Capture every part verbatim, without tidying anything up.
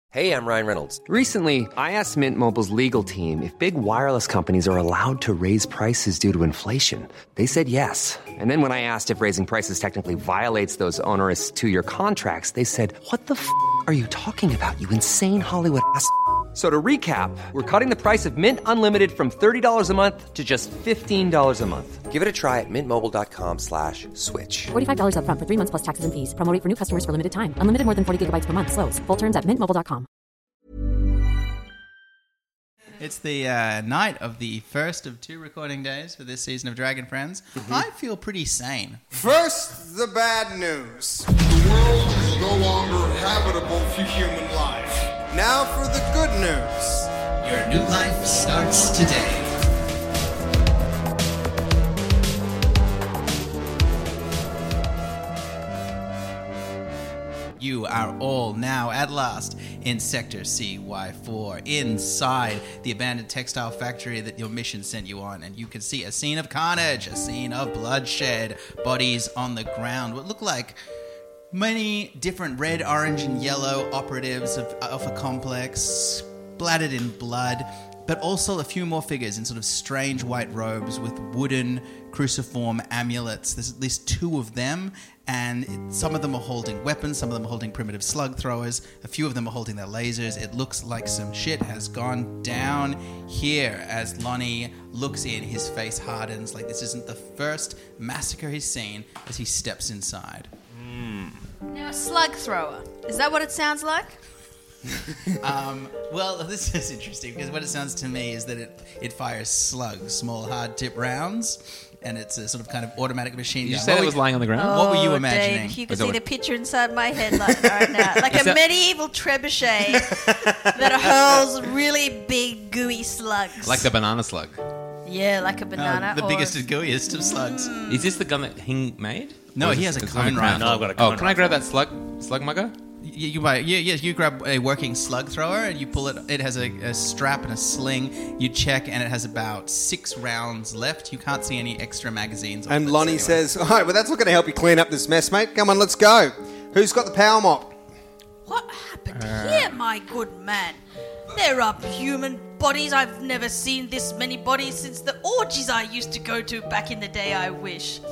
Hey, I'm Ryan Reynolds. Recently, I asked Mint Mobile's legal team if big wireless companies are allowed to raise prices due to inflation. They said yes. And then when I asked if raising prices technically violates those onerous two-year contracts, they said, what the f*** are you talking about, you insane Hollywood ass f- So to recap, we're cutting the price of Mint Unlimited from thirty dollars a month to just fifteen dollars a month. Give it a try at mintmobile.com slash switch. forty-five dollars up front for three months plus taxes and fees. Promo rate for new customers for limited time. Unlimited more than forty gigabytes per month. Slows full terms at mint mobile dot com. It's the uh, night of the first of two recording days for this season of Dragon Friends. Mm-hmm. I feel pretty sane. First, the bad news. The world is no longer habitable for human life. Now for the good news. Your new life starts today. You are all now, at last, in Sector C Y four, inside the abandoned textile factory that your mission sent you on, and you can see a scene of carnage, a scene of bloodshed, bodies on the ground, what look like many different red, orange, and yellow operatives of Alpha Complex, splattered in blood, but also a few more figures in sort of strange white robes with wooden cruciform amulets. There's at least two of them, and it, some of them are holding weapons, some of them are holding primitive slug throwers, a few of them are holding their lasers. It looks like some shit has gone down here. As Lonnie looks in, his face hardens like this isn't the first massacre he's seen as he steps inside. Now, a slug thrower. Is that what it sounds like? um, well, this is interesting because what it sounds to me is that it, it fires slugs, small hard-tip rounds, and it's a sort of kind of automatic machine gun. Did you say it was lying on the ground? Oh, what were you imagining? Dave, you can see the picture inside my head like, right now. Like a that... medieval trebuchet that hurls really big, gooey slugs. Like the banana slug? Yeah, like a banana. Uh, the or... biggest and gooeyest of slugs. Mm. Is this the gun that Hing made? No, he has a cone rifle. No, I've got a cone Oh, can I grab that slug, slug mugger? You, you buy, yeah, yes. You grab a working slug thrower and you pull it. It has a, a strap and a sling. You check, and it has about six rounds left. You can't see any extra magazines. And Lonnie anyway. says, "All right, well, that's not going to help you clean up this mess, mate. Come on, let's go. Who's got the power mop?" What happened uh... here, my good man? There are human bodies. I've never seen this many bodies since the orgies I used to go to back in the day, I wish.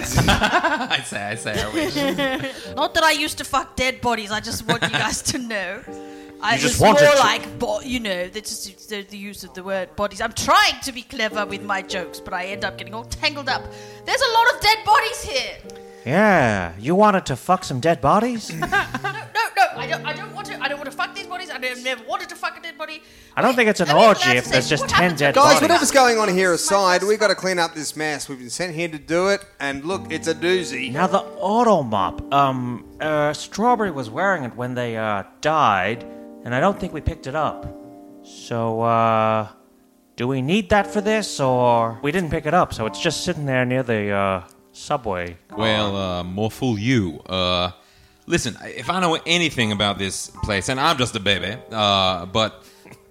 I say, I say, I wish. Not that I used to fuck dead bodies. I just want you guys to know. I you just was more to. like, bo- you know, that's just the, the use of the word bodies. I'm trying to be clever with my jokes, but I end up getting all tangled up. There's a lot of dead bodies here. Yeah, you wanted to fuck some dead bodies? no, no, no. I don't. I don't want to. I don't want to fuck these bodies. I never wanted to fuck a dead body. I don't Wait, think it's an orgy if there's just ten dead Guys, bodies. whatever's going on here aside, we've got to clean up this mess. We've been sent here to do it, and look, it's a doozy. Now the auto mop. Um, uh, Strawberry was wearing it when they uh died, and I don't think we picked it up. So, uh, do we need that for this, or we didn't pick it up? So it's just sitting there near the uh subway car. Well, uh, more fool you. Uh, listen, if I know anything about this place, and I'm just a baby, uh, but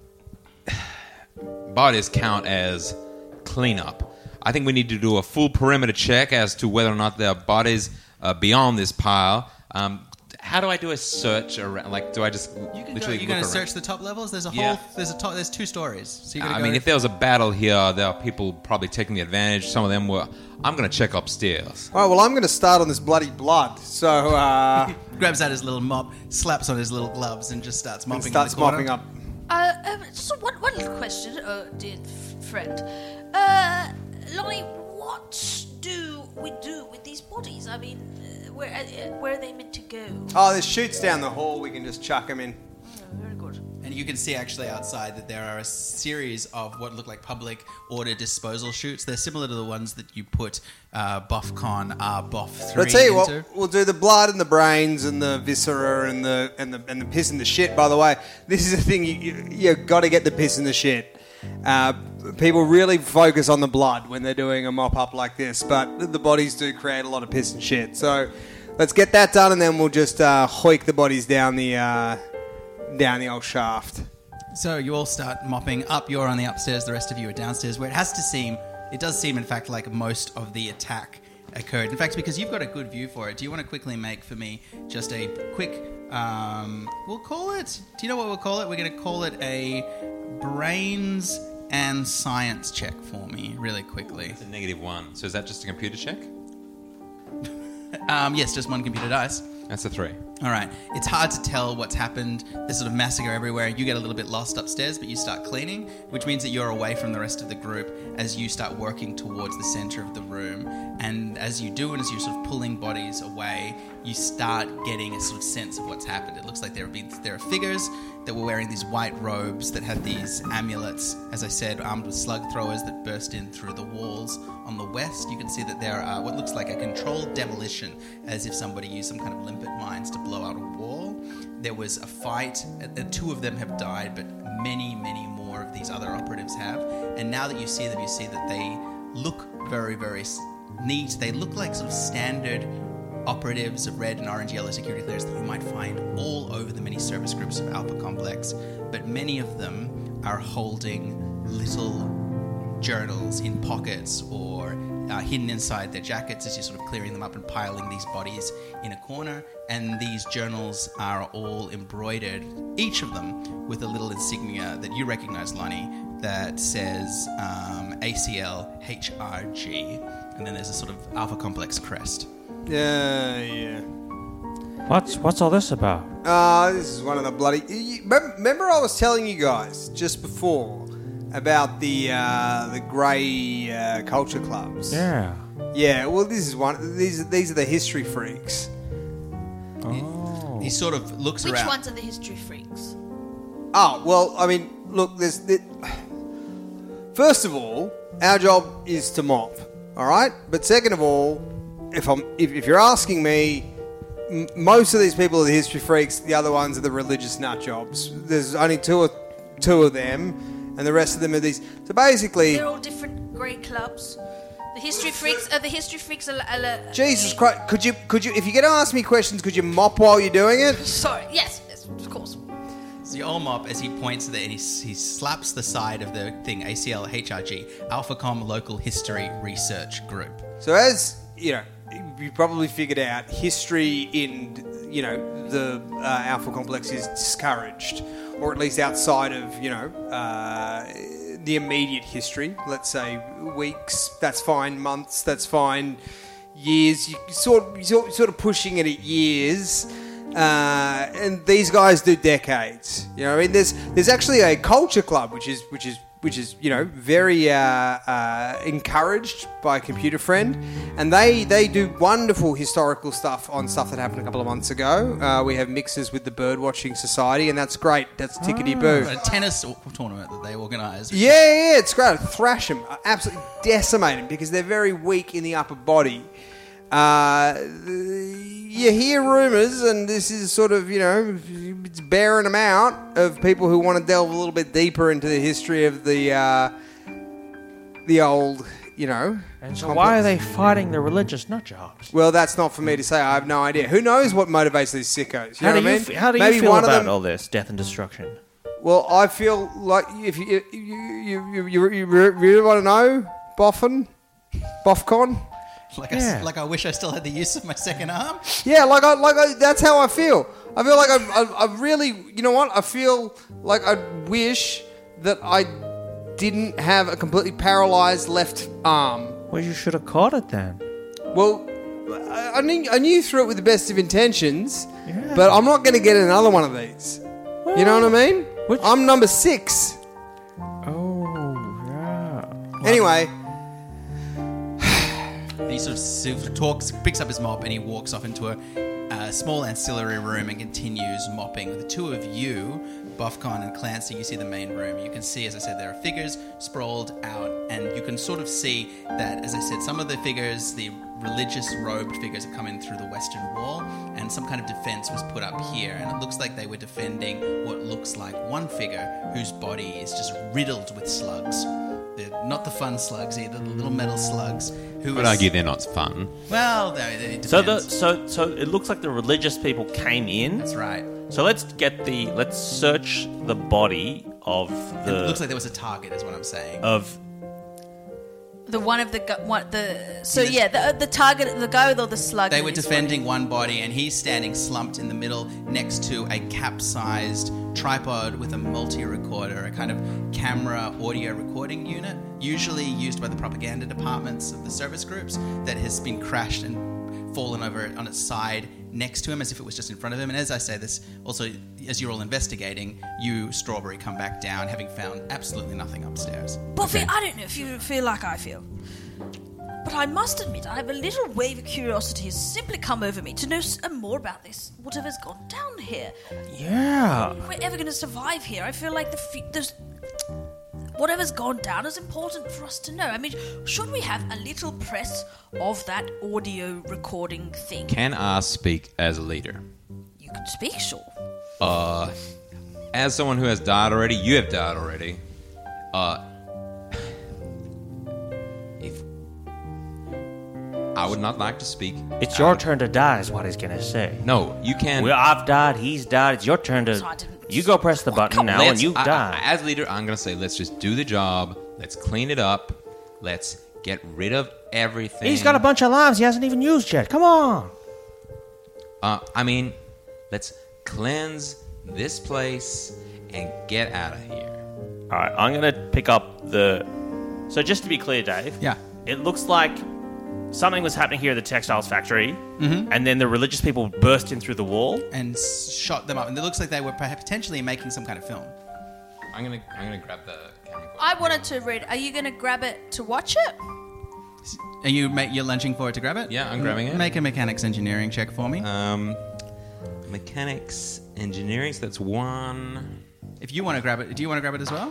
bodies count as cleanup. I think we need to do a full perimeter check as to whether or not there are bodies uh, beyond this pile. Um, how do I do a search around? Like, do I just you can literally go, you're going to around? search the top levels? There's a whole. Yeah. There's a top, There's two stories. So you I go mean, if there was a battle here, there are people probably taking the advantage. Some of them were. I'm going to check upstairs. All right, well, I'm going to start on this bloody blood. So, uh... grabs out his little mop, slaps on his little gloves, and just starts mopping. And starts in the mopping up. Uh, uh, so one, one little question, uh, dear f- friend. Uh, Lonnie, what do we do with these bodies? I mean, uh, where uh, where are they meant to go? Oh, there's chutes down the hall. We can just chuck them in. Oh, very good. And you can see actually outside that there are a series of what look like public order disposal chutes. They're similar to the ones that you put uh, BoffCon R B O F three But I tell you into. what, we'll do the blood and the brains and the viscera and the and the and the piss and the shit. By the way, this is the thing you you, you got to get the piss and the shit. Uh, people really focus on the blood when they're doing a mop up like this, but the bodies do create a lot of piss and shit. So let's get that done, and then we'll just uh, hoik the bodies down the uh, down the old shaft. So you all start mopping up. You're on the upstairs. The rest of you are downstairs, where it has to seem, it does seem, in fact, like most of the attack occurred. In fact, because you've got a good view for it, do you want to quickly make for me just a quick Um, we'll call it... Do you know what we'll call it? We're going to call it a brains and science check for me, really quickly. It's a negative one. So is that just a computer check? Um, yes, just one computer dice. That's a three. All right. It's hard to tell what's happened. There's sort of massacre everywhere. You get a little bit lost upstairs, but you start cleaning, which means that you're away from the rest of the group as you start working towards the center of the room. And as you do, and as you're sort of pulling bodies away, you start getting a sort of sense of what's happened. It looks like there have been there are figures that were wearing these white robes that had these amulets, as I said, armed with slug throwers that burst in through the walls. On the west, you can see that there are what looks like a controlled demolition, as if somebody used some kind of limpet mines to blow out a wall. There was a fight. Uh, two of them have died, but many, many more of these other operatives have. And now that you see them, you see that they look very, very neat. They look like sort of standard operatives of red and orange yellow security clearance that you might find all over the many service groups of Alpha Complex. But many of them are holding little journals in pockets or uh, hidden inside their jackets as you're sort of clearing them up and piling these bodies in a corner. And these journals are all embroidered, each of them with a little insignia that you recognize, Lonnie, that says um, A C L H R G. And then there's a sort of Alpha Complex crest. Yeah, yeah. What's what's all this about? Uh, this is one of the bloody... you- Remember I was telling you guys just before about the uh, the grey uh, culture clubs? Yeah. Yeah, well, this is one... These, these are the history freaks. Oh. He sort of looks Which around. ones are the history freaks? Oh, well, I mean, look, there's... There, first of all, our job is to mop, all right? But second of all, if I'm if, if you're asking me, m- most of these people are the history freaks. The other ones are the religious nut jobs. There's only two or two of them, and the rest of them are these. So basically, They're all different grey clubs. The history freaks are the history freaks. Are, are, are, Jesus Christ, could you could you if you're going to ask me questions, could you mop while you're doing it? Sorry. Yes. Yes. Of course. So you all mop as he points to the and he, he slaps the side of the thing, A C L H R G, AlphaCom Local History Research Group. So as you know, you probably figured out history in you know the uh, Alpha Complex is discouraged, or at least outside of you know uh, the immediate history. Let's say weeks. That's fine. Months. That's fine. Years. You sort you're sort of pushing it at years. Uh, and these guys do decades. You know, I mean, there's there's actually a culture club which is which is which is you know very uh, uh, encouraged by Computer Friend, and they they do wonderful historical stuff on stuff that happened a couple of months ago. Uh, we have mixes with the Birdwatching Society, and that's great. That's tickety boo. A tennis tournament that they organise. Yeah, yeah, yeah, it's great. Thrash them, absolutely decimate them because they're very weak in the upper body. Uh, you hear rumours, and this is sort of, you know, it's bearing them out of people who want to delve a little bit deeper into the history of the, uh, the old, you know. And so complex. why are they fighting the religious nut jobs? Well, that's not for me to say. I have no idea. Who knows what motivates these sickos? You How know do what I you mean? f- how do you Maybe feel one of about them, all this death and destruction? Well, I feel like if you you you you, you, you really want to know, Boffin, Boffcon. Like, Yeah. I, like I wish I still had the use of my second arm. Yeah, like I like I, that's how I feel. I feel like I, I I really, you know what? I feel like I wish that I didn't have a completely paralyzed left arm. Well, you should have caught it then. Well, I, I knew I knew through it with the best of intentions, Yeah. but I'm not going to get another one of these. You know what I mean? Which- I'm number six. Oh, yeah. Anyway. And he sort of, sort of talks, picks up his mop, and he walks off into a uh, small ancillary room and continues mopping. The two of you, Buffcon and Clancy, you see the main room. You can see, as I said, there are figures sprawled out, and you can sort of see that, as I said, some of the figures, the religious robed figures, have come in through the western wall, and some kind of defense was put up here, and it looks like they were defending what looks like one figure whose body is just riddled with slugs. They're not the fun slugs either, the little metal slugs. Who I would is- argue they're not fun. Well, they, they it So the depends. so so it looks like the religious people came in. That's right. So let's get the let's search the body of It the looks like there was a target, is what I'm saying. of The one of the gu- one the so yeah the the target the guy with all the slugs. They in were his defending body. one body, and he's standing slumped in the middle next to a capsized tripod with a multi-recorder, a kind of camera audio recording unit, usually used by the propaganda departments of the service groups, that has been crashed and fallen over on its side next to him as if it was just in front of him. And as I say this, also, as you're all investigating, you, Strawberry, come back down, having found absolutely nothing upstairs. Buffy, I don't know if you feel like I feel, but I must admit I have a little wave of curiosity has simply come over me to know s- uh, more about this, whatever's gone down here. Yeah. If we're ever going to survive here, I feel like the f- there's whatever's gone down is important for us to know. I mean, should we have a little press of that audio recording thing? Can I speak as a leader? You can speak, sure. Uh, as someone who has died already, you have died already. Uh, if I would not like to speak. It's your turn to die, is what he's gonna say. No, you can. Well, I've died. He's died. It's your turn to. So I didn't- You go press the button now, and Let's- you I- die. I- as leader, I'm gonna say, let's just do the job. Let's clean it up. Let's get rid of everything. He's got a bunch of lives he hasn't even used yet. Come on. Uh, I mean, let's cleanse this place and get out of here. All right, I'm gonna pick up the. So just to be clear, Dave. Yeah. It looks like something was happening here at the textiles factory, mm-hmm. and then the religious people burst in through the wall. And s- shot them up. And it looks like they were perhaps potentially making some kind of film. I'm gonna, I'm gonna grab the camera. I wanted to read. Are you going to grab it to watch it? Are you ma- you're lunging forward to grab it? Yeah, I'm grabbing it. Make a mechanics engineering check for me. Um, mechanics, engineering. So that's one. if you want to grab it, do you want to grab it as well?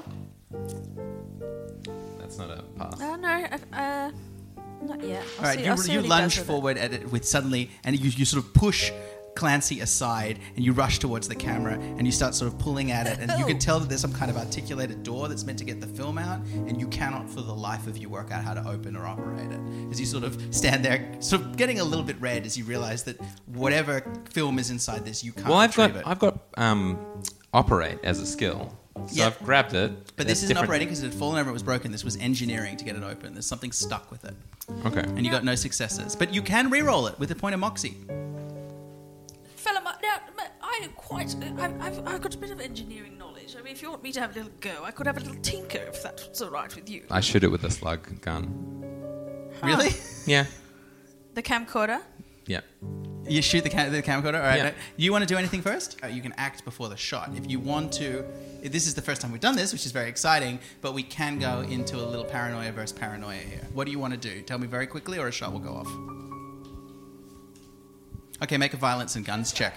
That's not a pass. Oh no, uh, not yet. All right, See- you, I'll see you what he lunge does with it. forward at it with suddenly, and you, you sort of push Clancy aside, and you rush towards the camera, and you start sort of pulling at it, and you can tell that there's some kind of articulated door that's meant to get the film out, and you cannot for the life of you work out how to open or operate it. As you sort of stand there, sort of getting a little bit red as you realize that whatever film is inside this, you can't Well, I've retrieve got, it. I've got um, operate as a skill. So Yeah. I've grabbed it. But That's this isn't different. operating because it had fallen over, it was broken. This was engineering to get it open. There's something stuck with it. Okay. And you got no successes. But you can re-roll it with a point of moxie. Fella, my- now, my- I quite, I've, I've, I've got a bit of engineering knowledge. I mean, if you want me to have a little go, I could have a little tinker if that's all right with you. I shoot it with a slug gun. Really? Yeah. The camcorder. Yeah. You shoot the, cam- the camcorder? All right. Yeah. Uh, You want to do anything first? Uh, you can act before the shot. If you want to... if This is the first time we've done this, which is very exciting, but we can go into a little paranoia versus paranoia here. What do you want to do? Tell me very quickly or a shot will go off. Okay, make a violence and guns check.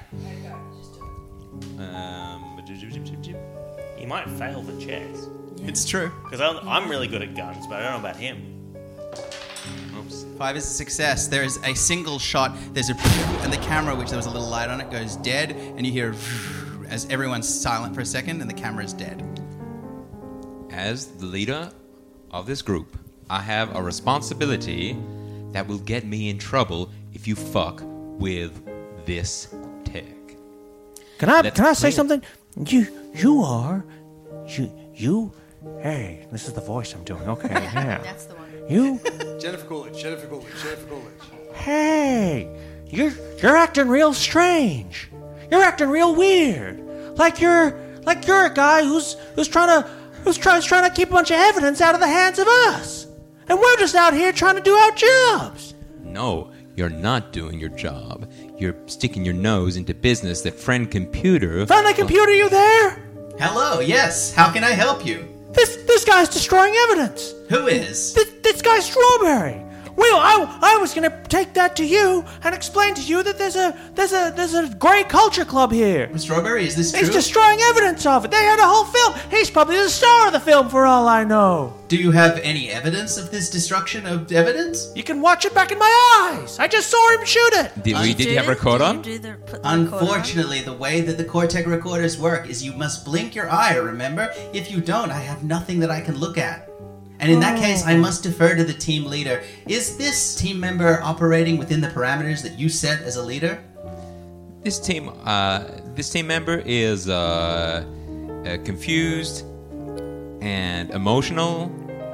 Um, He might fail the checks. It's true. Because I'm, I'm really good at guns, but I don't know about him. oops. Five is a success. There is a single shot. There's a... and the camera, which there was a little light on it, goes dead, and you hear... as everyone's silent for a second, and the camera is dead. As the leader of this group, I have a responsibility that will get me in trouble if you fuck with this tech. Can I Let's can I say clean it. something? You you are you you. Hey, this is the voice I'm doing. Okay, yeah. That's the one. You. Jennifer Coolidge, Jennifer Coolidge, Jennifer Coolidge. Hey, you're you're acting real strange. You're acting real weird. Like you're like you're a guy who's who's trying to who's trying trying to keep a bunch of evidence out of the hands of us, and we're just out here trying to do our jobs. No, you're not doing your job. You're sticking your nose into business that friend computer... Find the computer, you there? Hello, yes. How can I help you? This this guy's destroying evidence. Who is? This, this guy's Strawberry. Well, I, I was gonna take that to you and explain to you that there's a there's a there's a gray culture club here. Strawberry, is this true? He's destroying evidence of it. They had a whole film. He's probably the star of the film for all I know. Do you have any evidence of this destruction of evidence? You can watch it back in my eyes. I just saw him shoot it. Did, we, did you have a record Did on? you do the, put the recorder on? Unfortunately, the way that the Cortec recorders work is you must blink your eye, remember? If you don't, I have nothing that I can look at. And in that case, I must defer to the team leader. Is this team member operating within the parameters that you set as a leader? This team, uh, this team member is uh, uh, confused and emotional.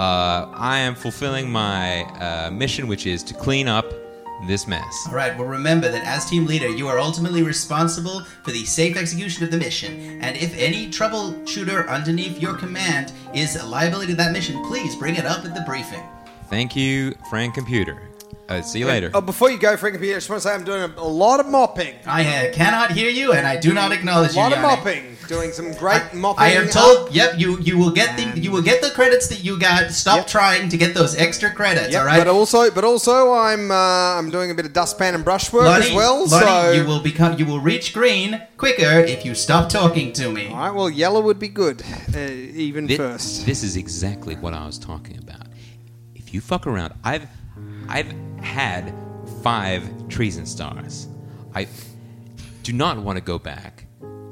Uh, I am fulfilling my uh, mission, which is to clean up this mess. All right, well, remember that as team leader, you are ultimately responsible for the safe execution of the mission. And if any troubleshooter underneath your command is a liability to that mission, please bring it up at the briefing. Thank you, Frank Computer. Uh, see you later. Oh, before you go, Frank Computer, I just want to say I'm doing a, a lot of mopping. I uh, cannot hear you, and I do not acknowledge A you, lot of Yanni. mopping. Doing some great I, mopping. I am told. Yep, you you will get the you will get the credits that you got. Stop Yep. trying to get those extra credits. Yep, all right. but also, but also, I'm uh, I'm doing a bit of dustpan and brushwork Lonnie, as well. Lonnie, so you will become you will reach green quicker if you stop talking to me. all right. Well, yellow would be good, uh, even Thi- first. This is exactly what I was talking about. If you fuck around, I've I've had five treason stars. I do not want to go back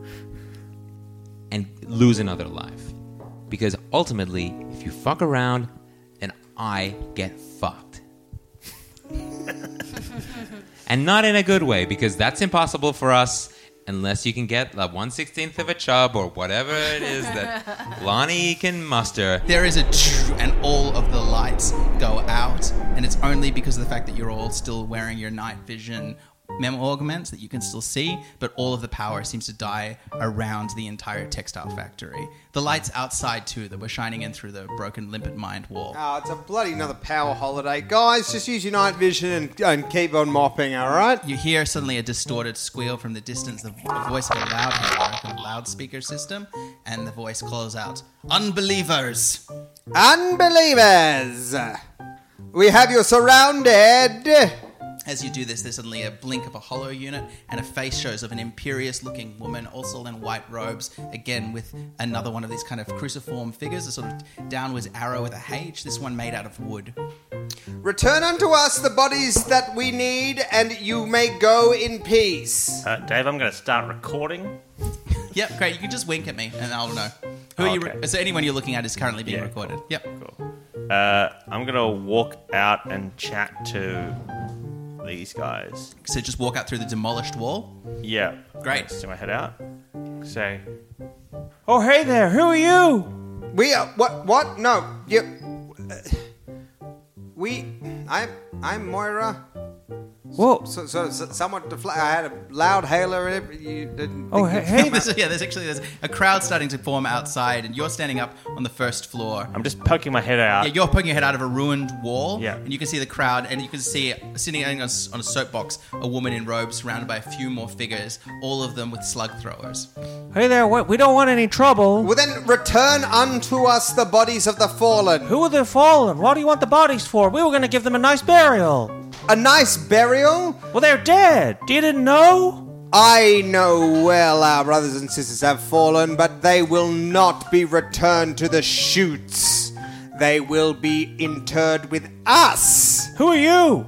and lose another life, because ultimately, if you fuck around, then I get fucked. And not in a good way, because that's impossible for us unless you can get the one sixteenth of a chub or whatever it is that Lonnie can muster. There is a tsh, and all of the lights go out, and it's only because of the fact that you're all still wearing your night vision memo augments that you can still see, but all of the power seems to die around the entire textile factory. The lights outside too that were shining in through the broken limpet mind wall. Oh, it's a bloody another power holiday, guys. Just use your night vision and, and keep on mopping. All right. You hear suddenly a distorted squeal from the distance, the, the voice of a loud a loudspeaker system, and the voice calls out, "Unbelievers!" Unbelievers, we have you surrounded. As you do this, there's suddenly a blink of a hollow unit, and a face shows of an imperious-looking woman, also in white robes, again with another one of these kind of cruciform figures, a sort of downwards arrow with a H, this one made out of wood. Return unto us the bodies that we need, and you may go in peace. Uh, Dave, I'm going to start recording. Yep, great. You can just wink at me, and I'll know. Who are you? Okay. Re- so anyone you're looking at is currently being Yeah, recorded. Yep. Cool. Uh, I'm going to walk out and chat to these guys. So just walk out through the demolished wall. Yeah. Great. Stick my head out. Say, oh, hey there, who are you? We are what? What? No, you. Uh, we. I'm. I'm Moira. Whoa. So, so, so somewhat defla- I had a loud hailer in it, but you didn't. Oh, think hey, you- hey There's- yeah, there's actually there's a crowd starting to form outside, and you're standing up on the first floor. I'm just poking my head out. Yeah, you're poking your head out of a ruined wall, Yeah. and you can see the crowd, and you can see sitting on a, on a soapbox a woman in robes surrounded by a few more figures, all of them with slug throwers. Hey there, what? We don't want any trouble. Well, then return unto us the bodies of the fallen. Who are the fallen? What do you want the bodies for? We were going to give them a nice burial. A nice burial? Well, they're dead. You didn't know? I know well our brothers and sisters have fallen, but they will not be returned to the chutes. They will be interred with us. Who are you?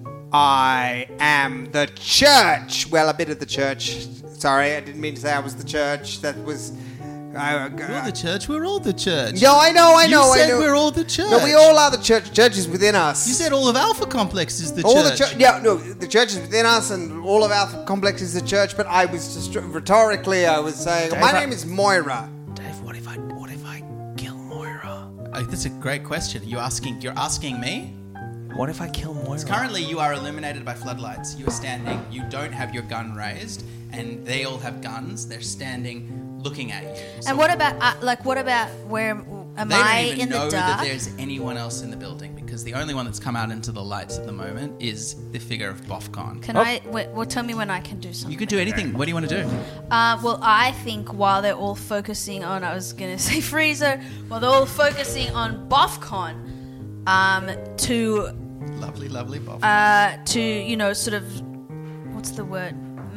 I am the church. Well, a bit of the church. Sorry, I didn't mean to say I was the church. That was... I, We're the church. We're all the church. No, I know, I know, You I said know. we're all the church. No, we all are the church. Church is within us. You said all of Alpha Complex is the all church. the church. Yeah, no, the church is within us, and all of our complex is the church. But I was just rhetorically, I was saying, my Dave, I- name is Moira. Dave, what if I, what if I kill Moira? Oh, that's a great question. You asking? You're asking me? What if I kill Moira? Currently, you are illuminated by floodlights. You are standing. You don't have your gun raised, and they all have guns. They're standing, looking at you. So And what about, uh, like, what about where am they I don't even in know the that dark? there's anyone else in the building, because the only one that's come out into the lights at the moment is the figure of Bofcon. Can I, wait, well, tell me when I can do something. You can do anything. What do you want to do? Uh, well, I think while they're all focusing on, I was going to say Freezer, while they're all focusing on BoffCon, um, to, Lovely, lovely Bofcon. uh, to, you know, sort of, what's the word?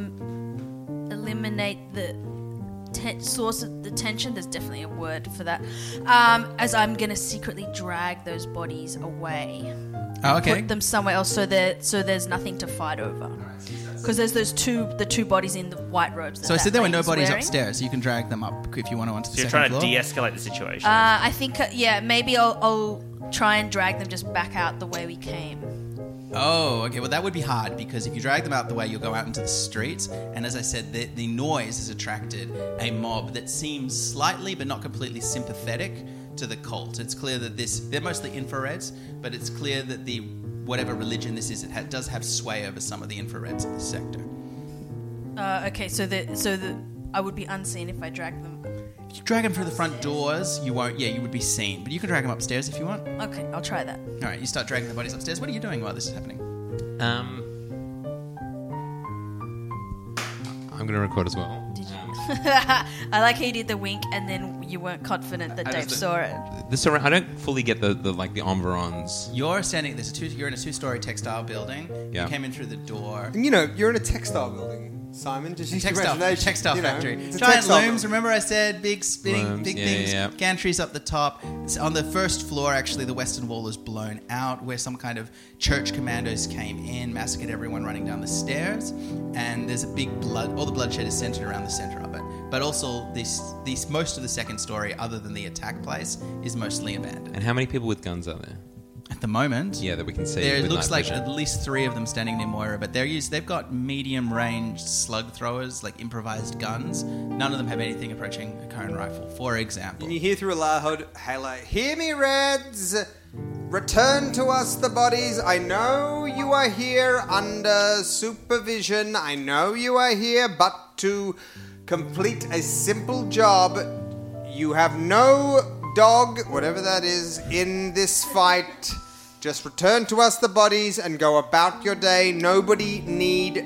M- eliminate the te- source of the tension. There's definitely a word for that. Um, as I'm going to secretly drag those bodies away. oh, okay. Put them somewhere else so that so there's nothing to fight over. Because there's those two the two bodies in the white robes. That So I that said there were no lady's bodies wearing. upstairs, so you can drag them up if you want to onto the So you're second trying floor. to de-escalate the situation. Uh, I think uh, yeah, maybe I'll, I'll try and drag them just back out the way we came. Oh, okay. Well, that would be hard, because if you drag them out the way, you'll go out into the streets. And as I said, the, the noise has attracted a mob that seems slightly but not completely sympathetic to the cult. It's clear that this they're mostly infrareds, but it's clear that the whatever religion this is, it ha- does have sway over some of the infrareds in this sector. Uh, okay, so the so the I would be unseen if I drag them. If you drag them through the front doors, you won't. Yeah, you would be seen, but you can drag them upstairs if you want. Okay, I'll try that. All right, you start dragging the bodies upstairs. What are you doing while this is happening? Um, I'm going to record as well. Did you? I like how you did the wink, and then you weren't confident that I Dave just- saw it. This around, I don't fully get the, the like the environs. You're standing. There's a two. You're in a two-story textile building. Yeah. You came in through the door. And you know, you're in a textile building, Simon. Just use your Textile, imagination, textile you know. factory. It's a Giant textile looms. building. Remember I said big spinning, Looms, big yeah, things. yeah, yeah. Gantries up the top. It's on the first floor, actually, the western wall is blown out, where some kind of church commandos came in, massacred everyone running down the stairs, and there's a big blood. All the bloodshed is centered around the center of it. But also, this, this most of the second story, other than the attack place, is mostly abandoned. And how many people with guns are there? At the moment, Yeah, that we can see. there with looks night like vision. at least three of them standing near Moira, but they're used. They've got medium-range slug throwers, like improvised guns. None of them have anything approaching a cone rifle, for example. And you hear through a loud halo, "Hear me, Reds! Return to us the bodies. I know you are here under supervision. I know you are here, but to complete a simple job, you have no dog, whatever that is, in this fight. Just return to us the bodies and go about your day. Nobody need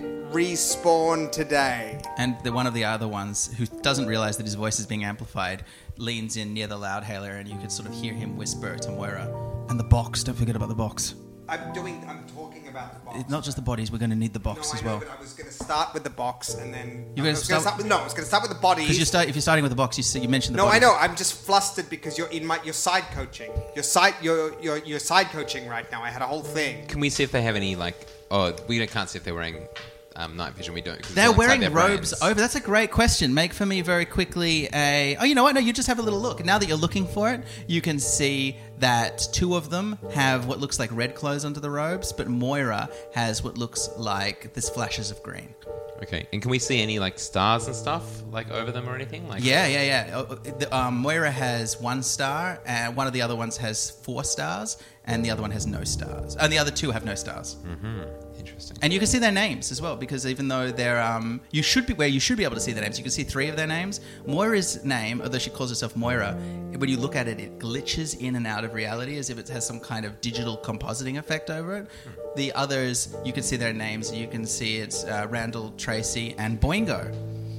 respawn today." And the one of the other ones, who doesn't realize that his voice is being amplified, leans in near the loud hailer, and you could sort of hear him whisper to Moira, "And the box. Don't forget about the box. I'm doing. I'm talking about the box. It's not just the bodies. We're going to need the box No, I as know, well." but I was going to start with the box and then. You're I gonna was gonna start- start with, no, I was going to start with the bodies. Because you start, if you're starting with the box, you, see, you mentioned the no, bodies. I know. I'm just flustered because you're in my your side coaching. Your side, you're you're you're side coaching right now. I had a whole thing. Can we see if they have any like? Oh, we don't, can't see if they're wearing um, night vision. We don't. 'cause it's They're alongside wearing their robes brains. over. That's a great question. Make for me very quickly a... Oh, you know what? No, you just have a little look. Now that you're looking for it, you can see that two of them have what looks like red clothes under the robes, but Moira has what looks like this flashes of green. Okay, and can we see any like stars and stuff like over them or anything? Like Yeah, yeah, yeah. Uh, the- Um, Moira has one star, and one of the other ones has four stars, and the other one has no stars. And the other two have no stars. Interesting. And you can see their names as well, because even though they're, um, you should be where you should be able to see their names. You can see three of their names. Moira's name, although she calls herself Moira, when you look at it, it glitches in and out of reality as if it has some kind of digital compositing effect over it. The others, you can see their names. You can see it's uh, Randall, Tracy, and Boingo.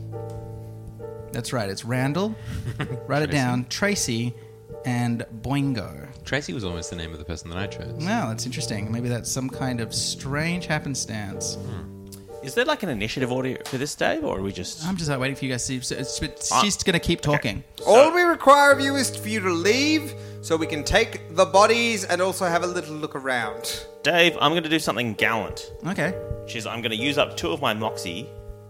That's right. It's Randall. Write it down. Tracy and Boingo. Tracy was almost the name of the person that I chose. Well, that's interesting. Maybe that's some kind of strange happenstance. Is there like an initiative order for this, Dave, or are we just... I'm just like waiting for you guys to see. It's, it's, Ah. she's going to keep talking. All we require of you is for you to leave, so we can take the bodies and also have a little look around. Dave, I'm going to do something gallant. Okay. Which is I'm going to use up two of my moxie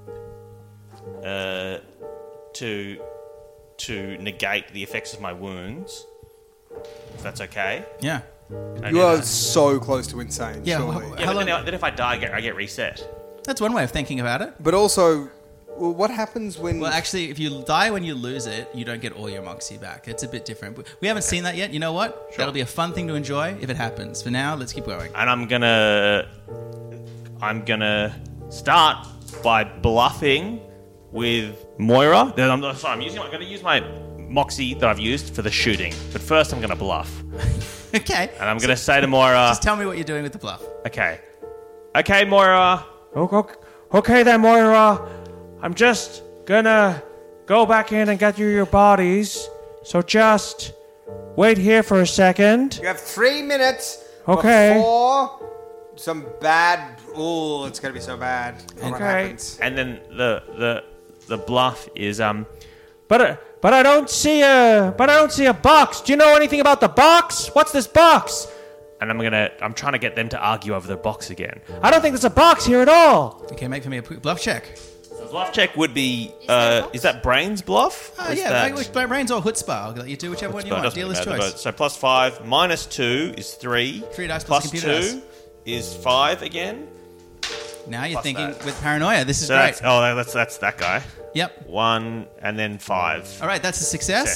uh, to to negate the effects of my wounds. If that's okay. Yeah. I You do are that. so close to insane, Yeah, surely. well, Yeah, How but then, long- then if I die, I get, I get reset. That's one way of thinking about it. But also, well, what happens when... Well, actually, if you die when you lose it, you don't get all your moxie back. It's a bit different. But we haven't seen that yet. You know what? That'll be a fun thing to enjoy if it happens. For now, let's keep going. And I'm gonna I'm gonna start by bluffing with Moira. Then I'm sorry, I'm using I'm gonna use my moxie that I've used for the shooting. But first I'm gonna bluff. Okay. And I'm gonna say to Moira, Just tell me what you're doing with the bluff. okay. Okay, Moira. Okay, okay then, Moira. I'm just gonna go back in and get you your bodies. So just wait here for a second. You have three minutes Okay. before some bad... Oh, it's going to be so bad. What Okay. happens? And then the the the bluff is um, but uh, but I don't see a but I don't see a box. Do you know anything about the box? What's this box? And I'm gonna I'm trying to get them to argue over the box again. I don't think there's a box here at all. Okay, make for me a quick bluff check. The bluff check would be there a uh, box? is that brains bluff? Oh, Or is yeah, that- which brains or chutzpah. I'll let you do whichever one you But it want. doesn't Dealer's matter, choice. but- So plus five minus two is three. Three dice plus plus computer two dice. is five again. Now you're plus thinking that. with paranoia. This is So great. that's, oh, that's that's that guy. Yep. One and then five. All right, that's a success. Success.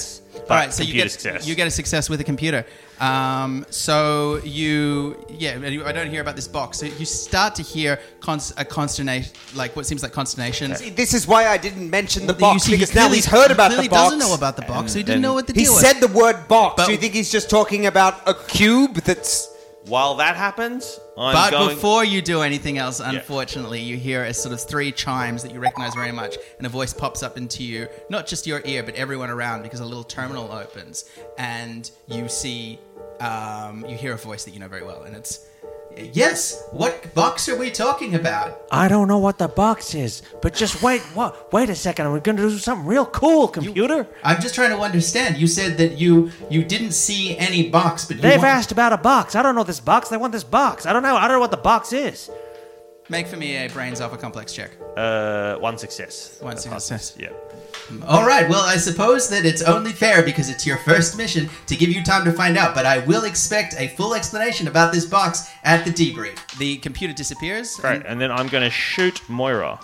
All right, so you computer get success. you get a success with a computer. Um, so you, yeah, I don't hear about this box. So you start to hear const- a consternation, like what seems like consternation. See, this is why I didn't mention the You box, see, he because now clearly- he's heard about he the clearly box. doesn't know about the box, so he then- didn't know what the He deal was. said the word box. But- Do you think he's just talking about a cube that's... While that happens, I'm But going... before you do anything else, unfortunately, you hear a sort of three chimes that you recognize very much, and a voice pops up into you, not just your ear, but everyone around, because a little terminal opens, and you see, um, you hear a voice that you know very well, and it's, yes, what box are we talking about? I don't know what the box is, but just wait, what? Wait a second, we're going to do something real cool, computer. I'm just trying to understand. You said that you you didn't see any box, but you They've want- asked about a box. I don't know this box. They want this box. I don't know. I don't know what the box is. Make for me a brains off a complex check. Uh, one success. One success. Yeah. All right, well, I suppose that it's only fair because it's your first mission to give you time to find out, but I will expect a full explanation about this box at the debrief. The computer disappears. Right, and then I'm going to shoot Moira.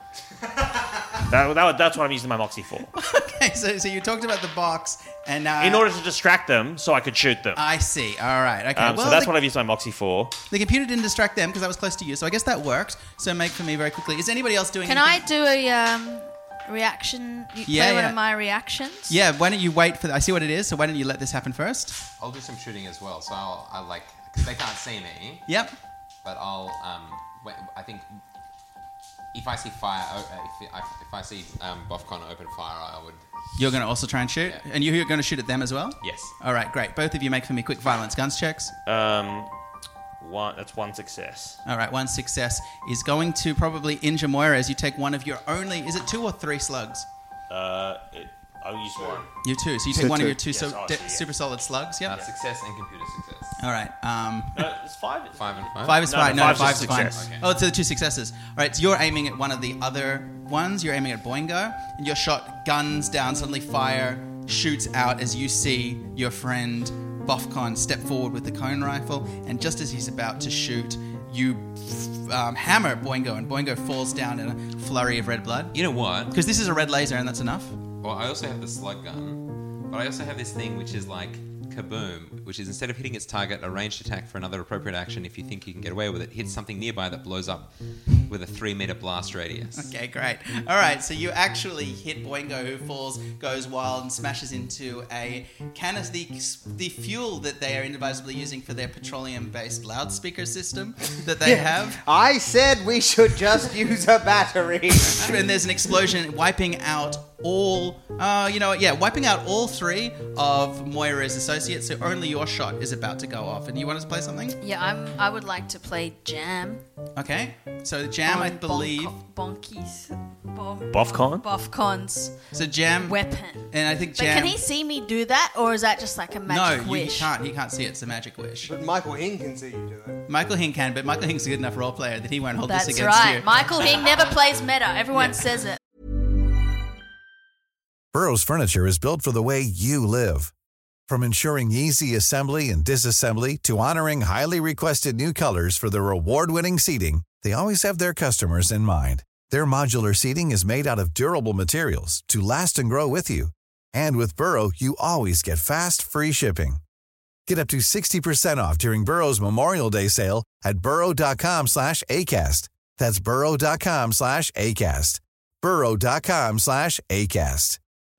that, that, that's what I'm using my Moxie for. Okay, so, so you talked about the box, and uh, In order to distract them, so I could shoot them. I see. All right. Okay. Um, well, so that's the, what I've used my Moxie for. the computer didn't distract them because I was close to you, so I guess that worked. So make for me very quickly. Is anybody else doing? Can I anything? do a um, reaction? You Yeah, play one yeah. of my reactions? Yeah. Why don't you wait for? The, I see what it is. So why don't you let this happen first? I'll do some shooting as well. So I'll, I'll like, because they can't see me, Yep. but I'll, um, wait, I think if I see fire, uh, if, I, if I see um, BoffCon open fire, I would. You're going to also try and shoot, Yeah. and you're going to shoot at them as well. Yes. All right. Great. Both of you make for me quick violence guns checks. Um, one. That's one success. All right, one success is going to probably injure Moira as you take one of your only... Is it two or three slugs? Uh, it, I'll use one. You two. So you So take one two. of your two Yes, so oh, de- so yeah. super solid slugs. Yep. Uh, success and computer success. All right. Um, Uh, it's five. Five and five. five is No, fine. no, No, no, five's five's just fine. success. Okay. Oh, so the two successes. All right, so you're aiming at one of the other ones. You're aiming at Boingo, and your shot guns down. Suddenly, fire shoots out as you see your friend BoffCon step forward with the cone rifle, and just as he's about to shoot, you um, hammer Boingo, and Boingo falls down in a flurry of red blood. You know what? Because this is a red laser, and that's enough. Well, I also have the slug gun, but I also have this thing which is like kaboom, which is instead of hitting its target, a ranged attack for another appropriate action. If you think you can get away with it, hit something nearby that blows up with a three meter blast radius. Okay, great. All right, so you actually hit Boingo, who falls, goes wild, and smashes into a can of the the fuel that they are inadvisably using for their petroleum-based loudspeaker system that they have. I said we should just use a battery. And there's an explosion wiping out all, uh, you know, what, yeah, wiping out all three of Moira's associates. So only your shot is about to go off. And you want us to play something? Yeah, I'm. I would like to play Jam. Okay. So Jam, I on believe. Bonk- Bonkies. Bon- BoffCon? BoffCon's So Jam, weapon. and I think But Jam. can he see me do that, or is that just like a no, magic you, wish? he can't. He can't see it. It's a magic wish. But Michael Hing can see you do it. Michael Hing can, but Michael Hing's a good enough role player that he won't hold That's this against right. you. Michael Hing never plays meta. Everyone Yeah. says it. Burrow's furniture is built for the way you live. From ensuring easy assembly and disassembly to honoring highly requested new colors for their award-winning seating, they always have their customers in mind. Their modular seating is made out of durable materials to last and grow with you. And with Burrow, you always get fast, free shipping. Get up to sixty percent off during Burrow's Memorial Day sale at burrow.com slash ACAST. That's burrow.com slash ACAST. burrow.com slash ACAST.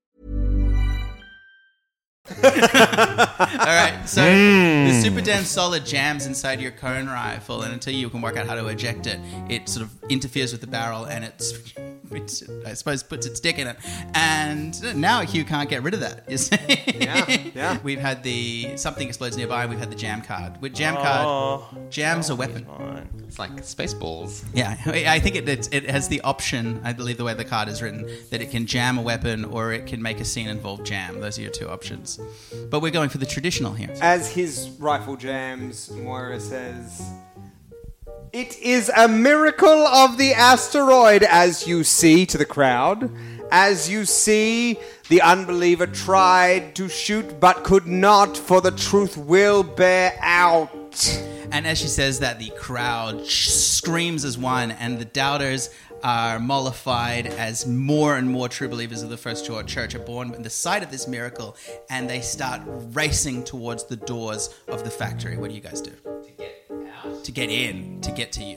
All right, so the super damn solid jams inside your cone rifle, and until you can work out how to eject it, it sort of interferes with the barrel, and it's, it's I suppose, puts its dick in it. And now Hugh can't get rid of that. You see? Yeah, yeah. We've had the something explodes nearby. We've had the jam card. With jam card, Oh, jam's a weapon. fine. It's like Spaceballs. Yeah, I think it, it it has the option, I believe the way the card is written, that it can jam a weapon or it can make a scene involve jam. Those are your two options. But we're going for the traditional here. As his rifle jams, Moira says, "It is a miracle of the asteroid, as you see," to the crowd. "As you see, the unbeliever tried to shoot but could not, for the truth will bear out." And as she says that, the crowd sh- screams as one, and the doubters are mollified as more and more true believers of the First Church are born in the sight of this miracle, and they start racing towards the doors of the factory. What do you guys do? To get out. To get in, to get to you.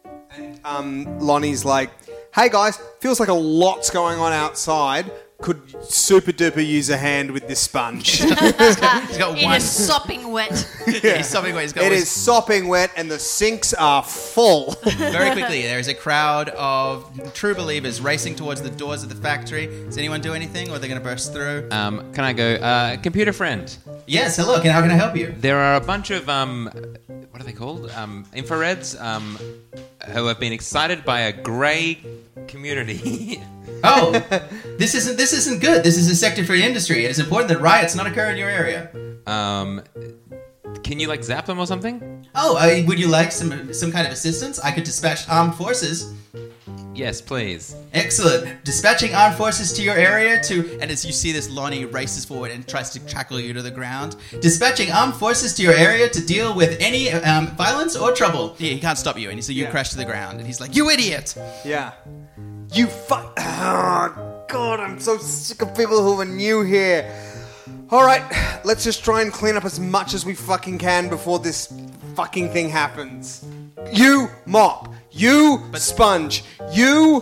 Um, Lonnie's like, hey guys, feels like a lot's going on outside. Could super duper use a hand with this sponge. He's got It one. is sopping wet. Yeah, he's sopping wet. He's got It one- is sopping wet and the sinks are full. Very quickly, there is a crowd of true believers racing towards the doors of the factory. Does anyone do anything, or are they going to burst through? Um, can I go? Uh, computer friend. Yes, hello. Can, how can I help you? There are a bunch of um, what are they called? Um, infrareds um, who have been excited by a grey community. Oh, this isn't this isn't good. This is a sector-free industry. It is important that riots not occur in your area. um, can you like zap them or something? Oh, uh, would you like some some kind of assistance? I could dispatch armed forces. Yes, please. Excellent. Dispatching armed forces to your area to... And as you see this, Lonnie races forward and tries to tackle you to the ground. Dispatching armed forces to your area to deal with any um, violence or trouble. Yeah, he can't stop you. And so you Yeah. crash to the ground. And he's like, you idiot! Yeah. You fuck. Oh, God, I'm so sick of people who are new here. All right, let's just try and clean up as much as we fucking can before this fucking thing happens. You mop. You sponge. You.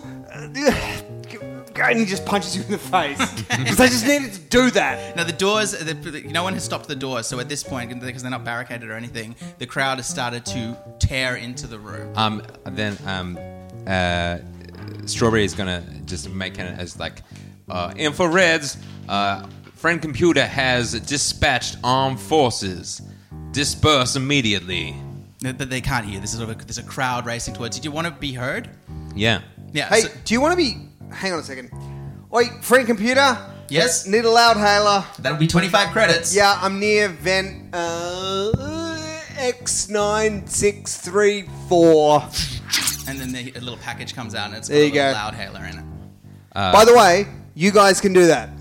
Uh, and he just punches you in the face. Because I just needed to do that. Now, the doors, the, the, no one has stopped the doors. So at this point, because they're not barricaded or anything, the crowd has started to tear into the room. Um, then um, uh, Strawberry is gonna just make it as like uh, infrareds. Uh, friend computer has dispatched armed forces. Disperse immediately. But they can't hear. This is sort of a, there's a crowd racing towards. Did you want to be heard? Yeah. Yeah. Hey, so- do you want to be... Hang on a second. Oi, friend computer. yes? Need a loud hailer. That'll be twenty-five credits. Yeah, I'm near vent uh, X nine six three four. And then the, a little package comes out and it's got There a you little go. loud hailer in it. By the way, you guys can do that.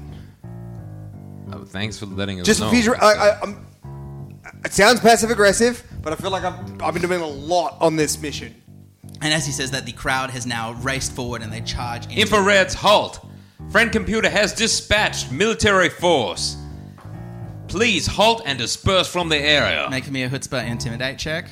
Oh, thanks for letting us Just know. for future... I, I, I'm, it sounds passive-aggressive, but I feel like I've, I've been doing a lot on this mission. And as he says that, the crowd has now raced forward and they charge into... Infrareds, halt! Friend computer has dispatched military force. Please halt and disperse from the area. Make me a chutzpah intimidate check.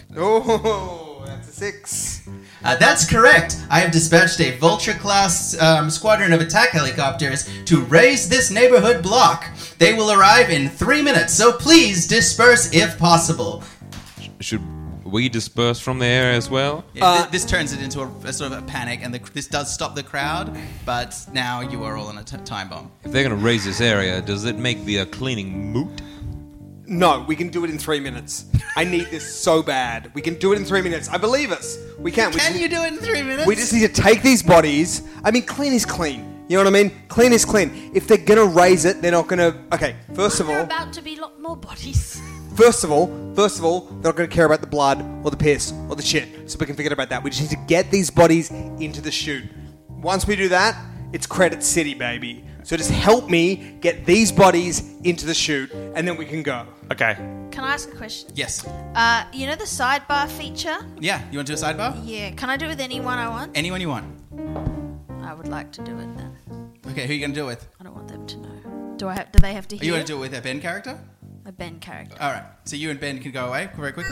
Oh, that's a six. Uh, that's correct. I have dispatched a Vulture-class um, squadron of attack helicopters to raise this neighborhood block. They will arrive in three minutes, so please disperse if possible. Should we disperse from the area as well? Yeah, th- this turns it into a, a sort of a panic, and the, this does stop the crowd, but now you are all in a t- time bomb. If they're going to raise this area, does it make the uh, cleaning moot? No, we can do it in three minutes. I need this so bad. We can do it in three minutes. I believe us. We can. We Can just- you do it in three minutes? We just need to take these bodies. I mean, clean is clean. You know what I mean? Clean is clean. If they're gonna raise it, they're not gonna. Okay, first of There are all, about to be a lot more bodies. first of all, first of all, they're not gonna care about the blood or the piss or the shit. So we can forget about that. We just need to get these bodies into the chute. Once we do that, it's Credit City, baby. So just help me get these bodies into the chute, and then we can go. Okay. Can I ask a question? Yes. Uh, you know the sidebar feature? Yeah, you want to do a sidebar? Yeah. Can I do it with anyone I want? Anyone you want. I would like to do it then. Okay, who are you going to do it with? I don't want them to know. Do I have? Do they have to Are hear? you want to do it with a Ben character? a Ben character? All right, so you and Ben can go away very quickly.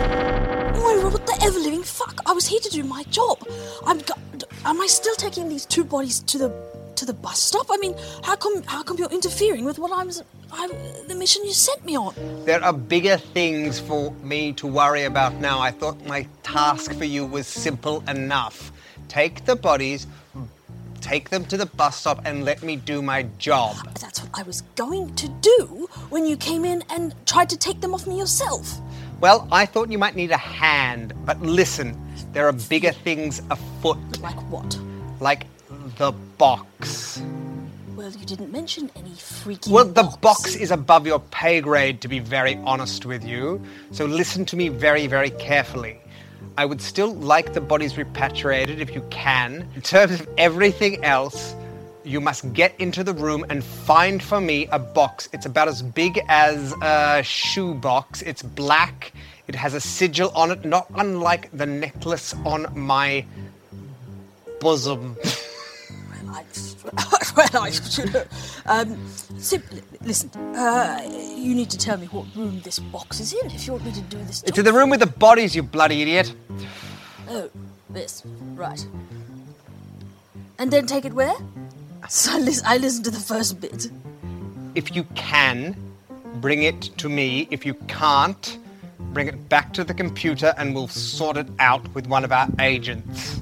Moira, what the ever living fuck? I was here to do my job. I'm. Go- am I still taking these two bodies to the to the bus stop? I mean, how come how come you're interfering with what I'm, I'm the mission you sent me on? There are bigger things for me to worry about now. I thought my task for you was simple enough. Take the bodies, take them to the bus stop, and let me do my job. That's what I was going to do when you came in and tried to take them off me yourself. Well, I thought you might need a hand, but listen, there are bigger things afoot. Like what? Like the box. Well, you didn't mention any freaky Well, the box. box is above your pay grade, to be very honest with you. So listen to me very, very carefully. I would still like the bodies repatriated if you can. In terms of everything else, you must get into the room and find for me a box. It's about as big as a shoe box. It's black. It has a sigil on it, not unlike the necklace on my bosom. Well, I, well, I should know. Um, simply, listen, uh, you need to tell me what room this box is in if you want me to do this job. It's in the room with the bodies, you bloody idiot. Oh, this. Right. And then take it where? So I, lis- I listened to the first bit. If you can, bring it to me. If you can't, bring it back to the computer and we'll sort it out with one of our agents.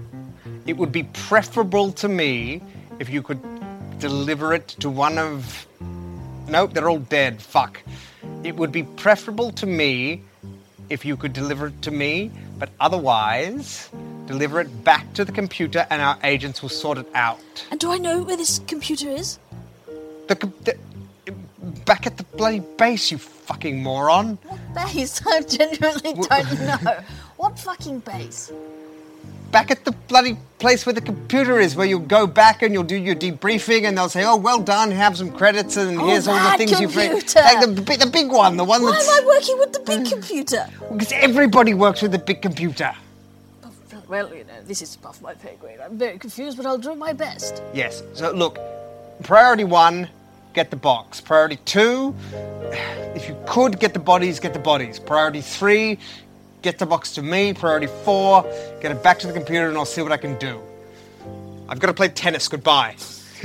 It would be preferable to me if you could deliver it to one of... Nope, they're all dead. Fuck. It would be preferable to me if you could deliver it to me, but otherwise, deliver it back to the computer and our agents will sort it out. And do I know where this computer is? The, com- the back at the bloody base, you fucking moron. What base? I genuinely don't know. What fucking base? Back at the bloody place where the computer is, where you'll go back and you'll do your debriefing and they'll say, oh, well done, have some credits and Oh, here's all the that things you've read. computer. Like the, the, the big one, the one Why that's... am I working with the big computer? Because everybody works with the big computer. Well, you know, this is above my pay grade. I'm very confused, but I'll do my best. Yes, so look, priority one, get the box. Priority two, if you could get the bodies, get the bodies. Priority three, get the box to me. Priority four, get it back to the computer and I'll see what I can do. I've got to play tennis. Goodbye.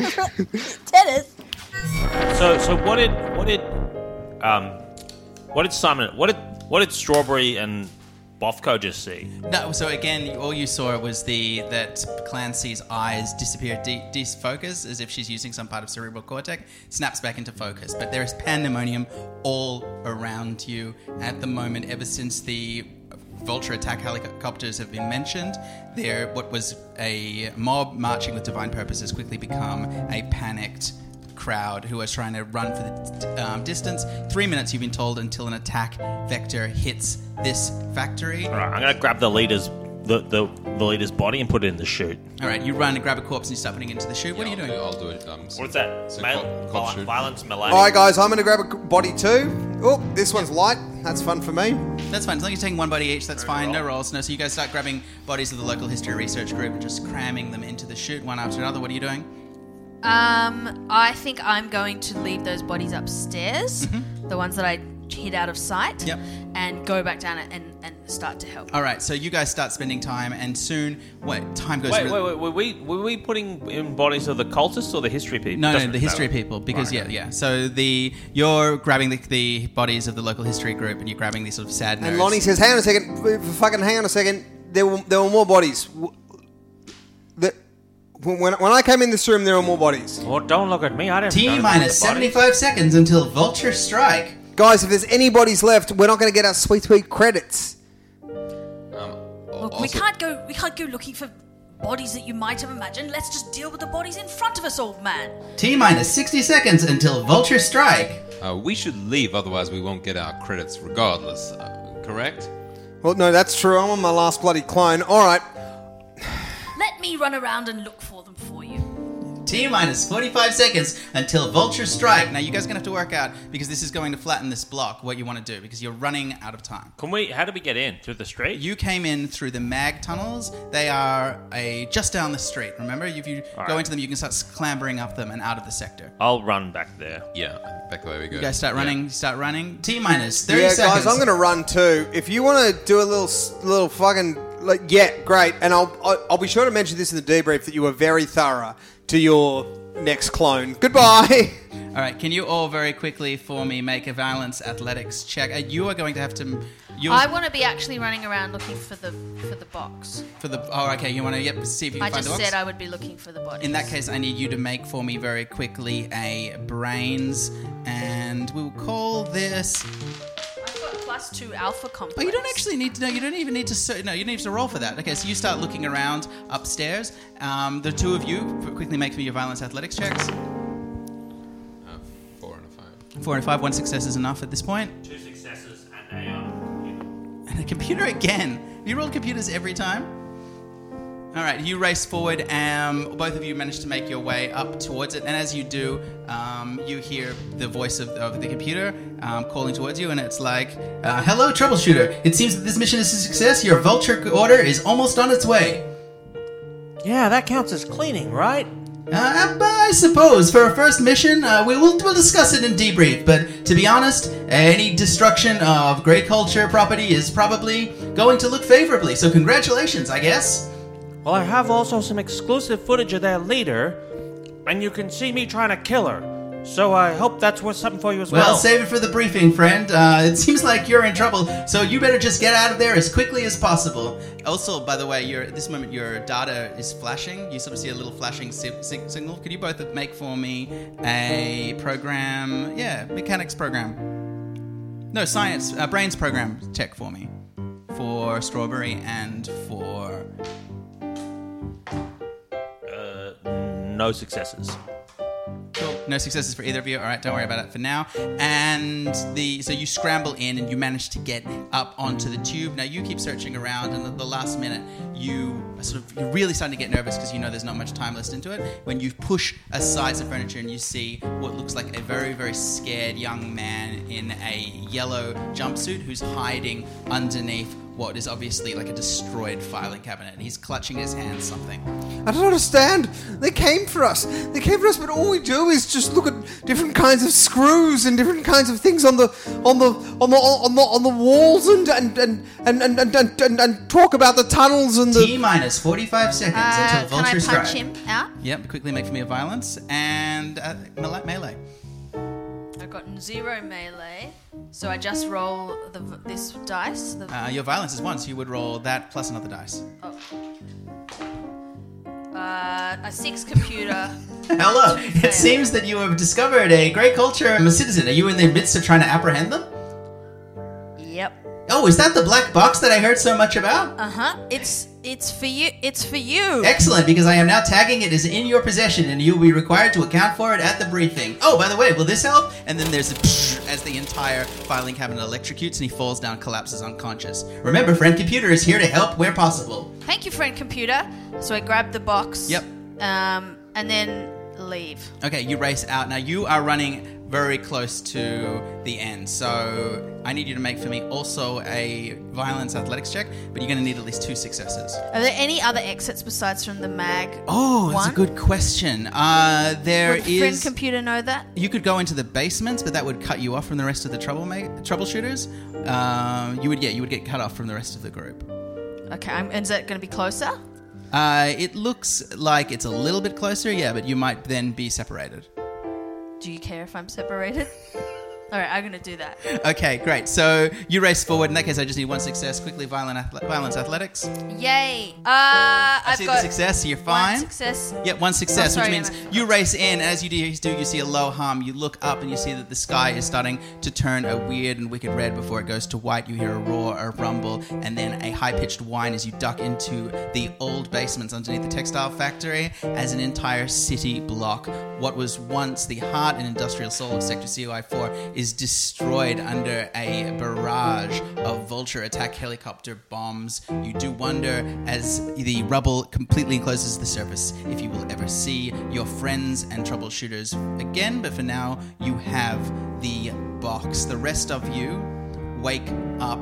Tennis? So, so what did what did um what did Simon what did what did Strawberry and Bothko just see? No, so again, all you saw was the that Clancy's eyes disappear, de- defocus, as if she's using some part of cerebral cortex, snaps back into focus. But there is pandemonium all around you at the moment. Ever since the Vulture attack helicopters have been mentioned, there what was a mob marching with divine purpose has quickly become a panicked crowd who are trying to run for the um, distance. Three minutes, you've been told, until an attack vector hits this factory. All right, I'm gonna grab the leader's the, the, the leader's body and put it in the chute. All right, you run and grab a corpse and you start putting it into the chute. What are you doing? I'll do it. Um, What's that? so Male, cop- cop viol- shoot. violence, melee. All right, guys, I'm going to grab a body too. Oh, this one's light. That's fun for me. That's fine. As long as you're taking one body each, that's fine. No rolls. No. So you guys start grabbing bodies of the local history research group and just cramming them into the chute one after another. What are you doing? Um, I think I'm going to leave those bodies upstairs, the ones that I hid out of sight, Yep. and go back down and, and start to help. All right. So you guys start spending time, and soon, what time goes? Wait, really- wait, wait, were we were we putting in bodies of the cultists or the history people? No, no, Doesn't the history matter. people. Because Right. yeah, yeah. So the you're grabbing the, the bodies of the local history group, and you're grabbing these sort of sad nerds. And Lonnie says, hang on a second. Fucking hang on a second. There were, there were more bodies. W- The, when, when I came in this room, there were more bodies. Well, don't look at me. I didn't. T don't minus see the body. seventy-five seconds until Vulture strike. Guys, if there's any bodies left, we're not going to get our sweet, sweet credits. Um, Look, also- we can't go. We can't go looking for bodies that you might have imagined. Let's just deal with the bodies in front of us, old man. T minus sixty seconds until Vulture strike. Uh, we should leave, otherwise we won't get our credits regardless. Uh, correct? Well, no, that's true. I'm on my last bloody clone. All right. Let me run around and look for them for you. T minus forty-five seconds until Vulture strike. Now you guys are gonna have to work out, because this is going to flatten this block, what you want to do, because you're running out of time. Can we? How do we get in through the street? You came in through the mag tunnels. They are a just down the street. Remember, if you All go right. into them, you can start clambering up them and out of the sector. I'll run back there. Yeah, I think back the way we go. You guys start Yeah. running. You start running. T minus thirty Yeah, seconds. guys, I'm going to run too. If you want to do a little, s- little fucking, like, yeah, great. And I'll, I'll, I'll be sure to mention this in the debrief that you were very thorough to your next clone. Goodbye. All right. Can you all very quickly for me make a violence athletics check? Uh, you are going to have to. You I want to be actually running around looking for the for the box. for the. Oh, okay. You want to yep. See if you can I find just the box. said I would be looking for the bodies. In that case, I need you to make for me very quickly a brains, and we will call this. I've got plus two alpha complex. Oh, you don't actually need to. No, you don't even need to. ser- No, you don't need to roll for that. Okay, so you start looking around upstairs. Um, the two of you quickly make me your violence athletics checks. Uh, four and a five. Four and a five. One success is enough at this point. Two successes and a. Uh, And a computer again. You roll computers every time. All right, you race forward. Um, both of you manage to make your way up towards it, and as you do, um, you hear the voice of, of the computer um, calling towards you, and it's like, uh, "Hello, troubleshooter. It seems that this mission is a success. Your Vulture order is almost on its way." Yeah, that counts as cleaning, right? Uh, I suppose for a first mission, uh, we will we'll discuss it in debrief. But to be honest, any destruction of great culture property is probably going to look favorably. So congratulations, I guess. Well, I have also some exclusive footage of their leader, and you can see me trying to kill her. So I hope that's worth something for you as well. Well, save it for the briefing, friend. Uh, it seems like you're in trouble, so you better just get out of there as quickly as possible. Also, by the way, you're, at this moment your data is flashing. You sort of see a little flashing si- si- signal. Could you both make for me a program? Yeah, mechanics program. No, science, uh, brains program check for me. For Strawberry and for... Uh, no successes. Cool. No successes for either of you. All right, don't worry about it for now. And the so you scramble in and you manage to get up onto the tube. Now you keep searching around, and at the last minute, you are sort of you're really starting to get nervous because you know there's not much time left into it. When you push aside some furniture and you see what looks like a very very scared young man in a yellow jumpsuit who's hiding underneath what is obviously like a destroyed filing cabinet. He's clutching his hands something. I don't understand. They came for us. They came for us, but all we do is just look at different kinds of screws and different kinds of things on the on the on the on the on the walls and and and and and, and, and, and, and talk about the tunnels and the T minus forty-five seconds Uh, until can I Vulture punch strike. him out? Yep, quickly make for me a violence and uh, mele- melee. I've gotten zero melee, so I just roll the this dice. The, Uh, your violence is one, so you would roll that plus another dice. oh. Uh, a six computer. Hello. It seems that you have discovered a great culture um, citizen. Are you in the midst of trying to apprehend them? Yep. Oh, is that the black box that I heard so much about? Uh huh. It's it's for you. It's for you. Excellent, because I am now tagging it as in your possession, and you'll be required to account for it at the briefing. Oh, by the way, will this help? And then there's a psh as the entire filing cabinet electrocutes, and he falls down, collapses unconscious. Remember, friend computer is here to help where possible. Thank you, friend computer. So I grab the box. Yep. Um, and then leave. Okay, you race out. Now, you are running very close to the end, so I need you to make for me also a violence athletics check, but you're going to need at least two successes. Are there any other exits besides from the mag? Oh, that's one? a good question. Uh, there Would is... friend computer know that? You could go into the basements, but that would cut you off from the rest of the trouble ma- troubleshooters. Um, you would, yeah, you would get cut off from the rest of the group. Okay, um, and is that going to be closer? Uh, it looks like it's a little bit closer, yeah, but you might then be separated. Do you care if I'm separated? All right, I'm going to do that. Okay, great. So you race forward. In that case, I just need one success. Quickly, violent athle- violence athletics. Yay. Uh, I I've see got the success, so you're fine. one success. Yep, one success, Oh, sorry, which means Emma. you race in, and as you do, you see a low hum. You look up and you see that the sky is starting to turn a weird and wicked red before it goes to white. You hear a roar, a rumble, and then a high-pitched whine as you duck into the old basements underneath the textile factory as an entire city block. What was once the heart and industrial soul of Sector C O I four is destroyed under a barrage of Vulture attack helicopter bombs. You do wonder, as the rubble completely encloses the surface, if you will ever see your friends and troubleshooters again, but for now, you have the box. The rest of you wake up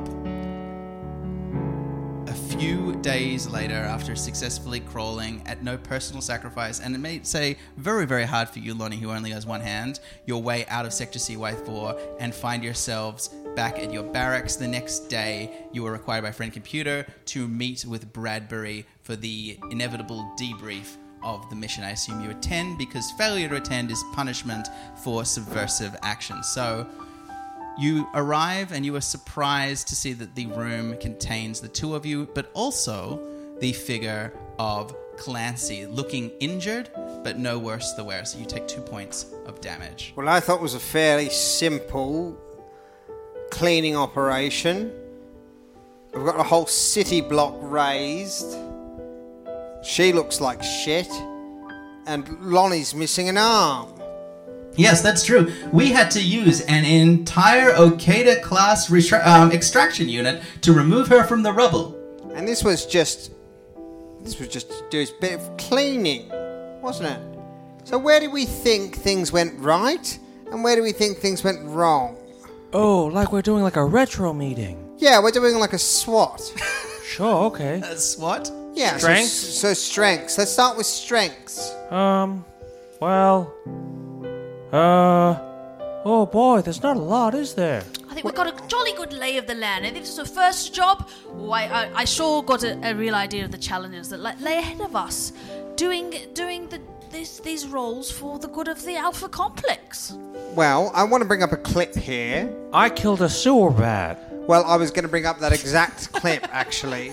a few days later after successfully crawling at no personal sacrifice, and it may say very, very hard for you, Lonnie, who only has one hand, your way out of Sector C Y four and find yourselves back at your barracks. The next day, you were required by Friend Computer to meet with Bradbury for the inevitable debrief of the mission. I assume you attend because failure to attend is punishment for subversive action. So you arrive and you are surprised to see that the room contains the two of you, but also the figure of Clancy, looking injured, but no worse the wear. So you take two points of damage. Well, I thought it was a fairly simple cleaning operation. We've got a whole city block raised. She looks like shit. And Lonnie's missing an arm. Yes, that's true. We had to use an entire Okada class restra- um, extraction unit to remove her from the rubble. And this was just... This was just to do a bit of cleaning, wasn't it? So where do we think things went right? And where do we think things went wrong? Oh, like we're doing like a retro meeting. Yeah, we're doing like a SWAT. Sure, okay. A SWAT? Yeah, so, Strengths? so strengths. Let's start with strengths. Um, well, uh, oh boy, there's not a lot, is there? I think we've got a jolly good lay of the land. I think this is our first job. Oh, I, I, I sure got a, a real idea of the challenges that lay ahead of us. Doing doing the this, these roles for the good of the Alpha Complex. Well, I want to bring up a clip here. I killed a sewer bat. Well, I was going to bring up that exact clip, actually.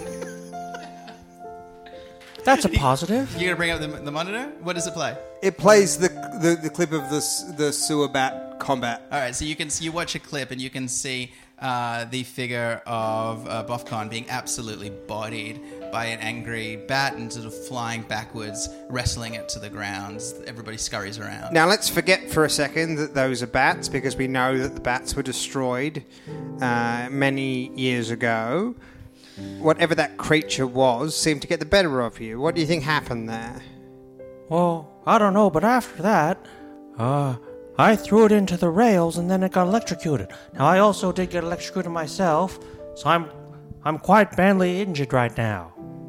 That's a positive. You're gonna bring up the, the monitor? What does it play? It plays the the, the clip of the s- the sewer bat combat. All right, so you can you watch a clip and you can see uh, the figure of uh, Boffcon being absolutely bodied by an angry bat and sort of flying backwards, wrestling it to the ground. Everybody scurries around. Now, let's forget for a second that those are bats, because we know that the bats were destroyed uh, many years ago. Whatever that creature was seemed to get the better of you. What do you think happened there? Well, I don't know, but after that, uh, I threw it into the rails and then it got electrocuted. Now, I also did get electrocuted myself, so I'm I'm quite badly injured right now.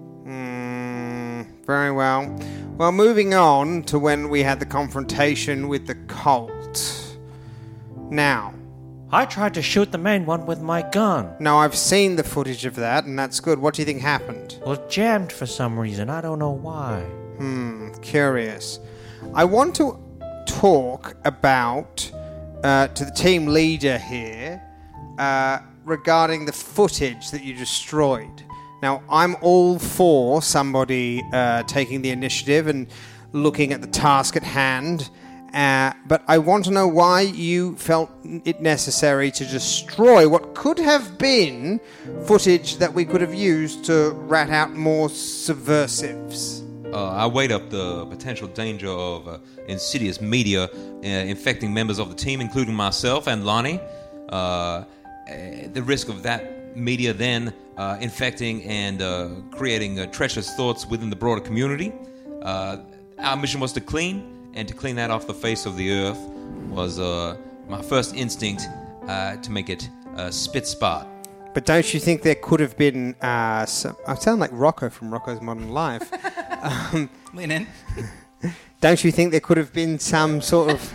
Hmm, very well. Well, moving on to when we had the confrontation with the cult. Now, I tried to shoot the main one with my gun. now I've seen the footage of that, and that's good. What do you think happened? Well, it jammed for some reason. I don't know why. Hmm, curious. I want to talk about, uh, to the team leader here, uh, regarding the footage that you destroyed. Now, I'm all for somebody uh, taking the initiative and looking at the task at hand, uh, but I want to know why you felt it necessary to destroy what could have been footage that we could have used to rat out more subversives. Uh, I weighed up the potential danger of uh, insidious media uh, infecting members of the team, including myself and Lonnie. Uh, uh, the risk of that media then uh, infecting and uh, creating uh, treacherous thoughts within the broader community. Uh, our mission was to clean, and to clean that off the face of the earth was uh, my first instinct uh, to make it uh, spit spot. But don't you think there could have been uh, some... I sound like Rocco from Rocco's Modern Life. um, Lean in. Don't you think there could have been some sort of...